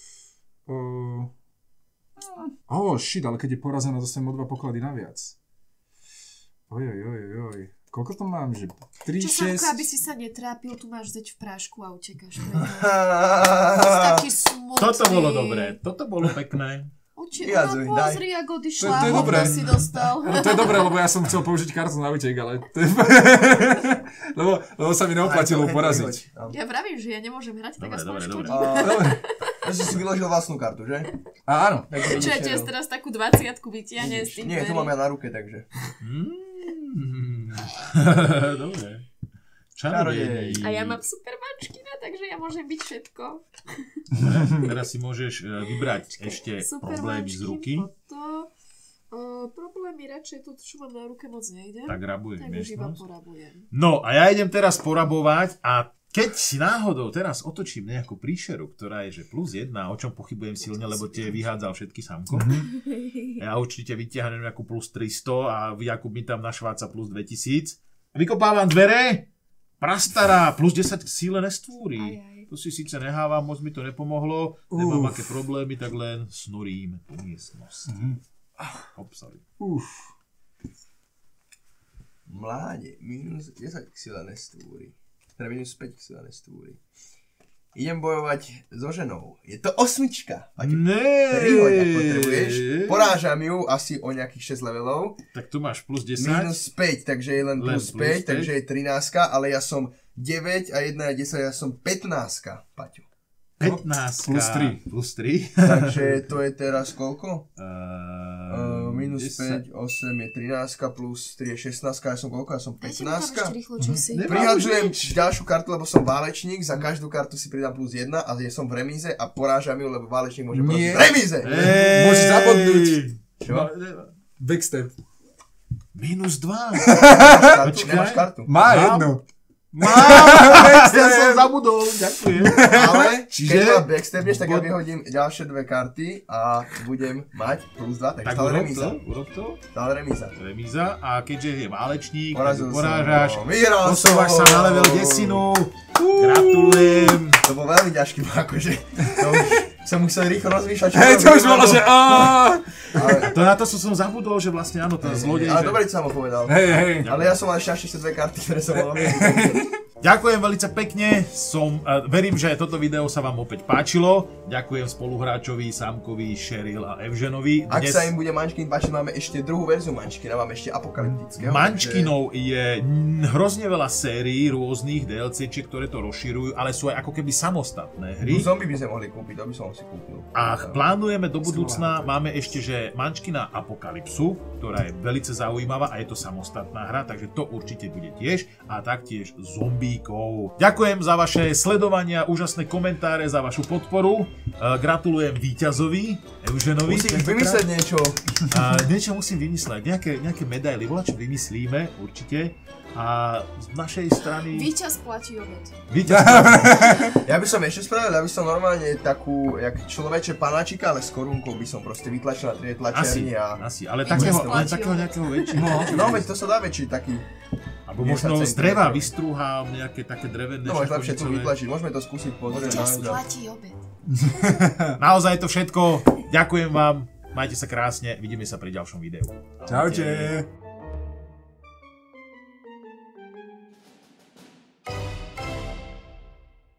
Uh, oh shit, ale keď je porazená, dostanem o dva poklady naviac. Oj, oj, oj, oj. Koľko to mám, že tri, Čo, šesť... Samko, aby si sa netrápil, tu máš zeď v prášku a utekáš. Si taký smutný. Toto bolo dobré, toto bolo pekné. Uči, Vyjadzuj, no pozri, ako odišla, To- to je dobré. hovno si dostal. No, to je dobré, lebo ja som chcel použiť kartu na útek, ale... To je... lebo, lebo sa mi neoplatilo poraziť. Ja vravím, že ja nemôžem hrať, tak Dobre, aspoň dobre, dobre. škodím. Ja si si vyložil vlastnú kartu, že? Áno. Tak Čo ja tiež teraz takú dvaciatku vytiahne z tých Nie, tu dverí. mám ja na ruke, takže. Mm. Dobre. Čarodej. Čarodej. A ja mám super mačkina, takže ja môžem byť všetko. Dobre, teraz si môžeš e, vybrať ešte Super problémy z mačkin, ruky. Toto. Uh, problémy radšej to, čo mám na ruke, moc nejde. Tak rabuješ Tak už iba miestnosť. porabujem. No a ja idem teraz porabovať a Keď si náhodou teraz otočím nejakú príšeru, ktorá je že plus jedna, o čom pochybujem silne, lebo tie vyhádzal všetky samko. Mm-hmm. Ja určite vytiahnem nejakú plus tristo a Jakub mi tam našváca plus dvetisíc. Vykopávam dvere, prastará, plus desať k síle nestvúri. Aj, aj. To si síce nehávam, moc mi to nepomohlo, Uf. nemám aké problémy, tak len snorím po miestnosti. Mm-hmm. Hop, sorry. Uf. Mláde, minus desať k síle nestvúri. Teda minus päť k síle nestvúri. Idem bojovať so ženou. Je to osmička. Nee. Trihoď, ak potrebuješ. Porážam ju asi o nejakých šesť levelov. Tak tu máš plus desať. Minus päť, takže je len, len plus, plus päť, päť, takže je trinásť, ale ja som deväť a jedna je desať, ja som pätnásť, Paťo. pätnásť. Plus tri. Plus tri. Takže to je teraz koľko? Uh, uh, minus desať. päť, osem je trinásť, plus tri je šestnásť, ja som koľko? Ja som pätnásť. Mm-hmm. Prihadzujem ďalšiu kartu, lebo som válečník, za každú kartu si pridám plus jedna a je som v remíze a porážam ju, lebo válečník môže poraziť v remíze. Hey. Môžeš zabodnúť. Čo? Backstep. Minus dva. Počkaj. Nemáš kartu? Má jedno. Mám, ja som zabudol, ďakujem. Ale Čiže... keď ma backstepneš, tak ja vyhodím ďalšie dve karty a budem mať plus dva, takže tak stále urob remíza. to, urob to. Stále remíza. Remíza a keďže je válečník, Porazil tak porážaš, som. Vyhral posúvaš som. sa na level desinu. Gratulujem. To bol veľmi ťažký, akože to už som musel rýchlo rozmýšľať, čo Hej, to už bolo, že aaaah. Ale... To na to som som zabudol, že vlastne áno, ten zlodej, Ale že... dobre ti som ho povedal. Hej, hej. Ale ja som mal ešte ešte dve karty, ktoré som mal. Ďakujem veľmi pekne, som, uh, verím, že toto video sa vám opäť páčilo. Ďakujem spoluhráčovi, Samkovi, Sheryl a Evženovi. Ak sa im bude Munchkin páčiť, máme ešte druhú verziu Munchkina, máme ešte apokalyptického. Munchkinov takže... je hrozne veľa sérií rôznych DLCčiek, ktoré to rozširujú, ale sú aj ako keby samostatné hry. Tu zombie by sme mohli kúpiť, to by som si kúpil. A plánujeme do budúcna, máme ešte, že Munchkina Apokalypsu, ktorá je veľmi zaujímavá a je to samostatná hra, takže to určite bude tiež. A taktiež zombíkov. Ďakujem za vaše sledovania, úžasné komentáre, za vašu podporu. Gratulujem víťazovi, Evženovi. Musím vymysleť niečo. A niečo musím vymysleť, nejaké, nejaké medaily, volačo vymyslíme, určite. A z našej strany... Víťaz platí obed. Víťaz platí. Ja by som ešte spravil, ja by som normálne takú, jak človeče panáčika, ale s korunkou by som proste vytlačil na tri tlačiarni a... Asi, ale Víťaz takého, len platí takého obed. nejakého väčšieho. No veď to sa dá väčší taký... Alebo možno z dreva vystrúham nejaké také drevené No máš lepšie tu šakovnicové. vytlačiť, môžeme to skúsiť pozrieť. Víťaz platí obed. Naozaj to všetko. Ďakujem vám. Majte sa krásne. Vidíme sa pri ďalšom videu. Čaute.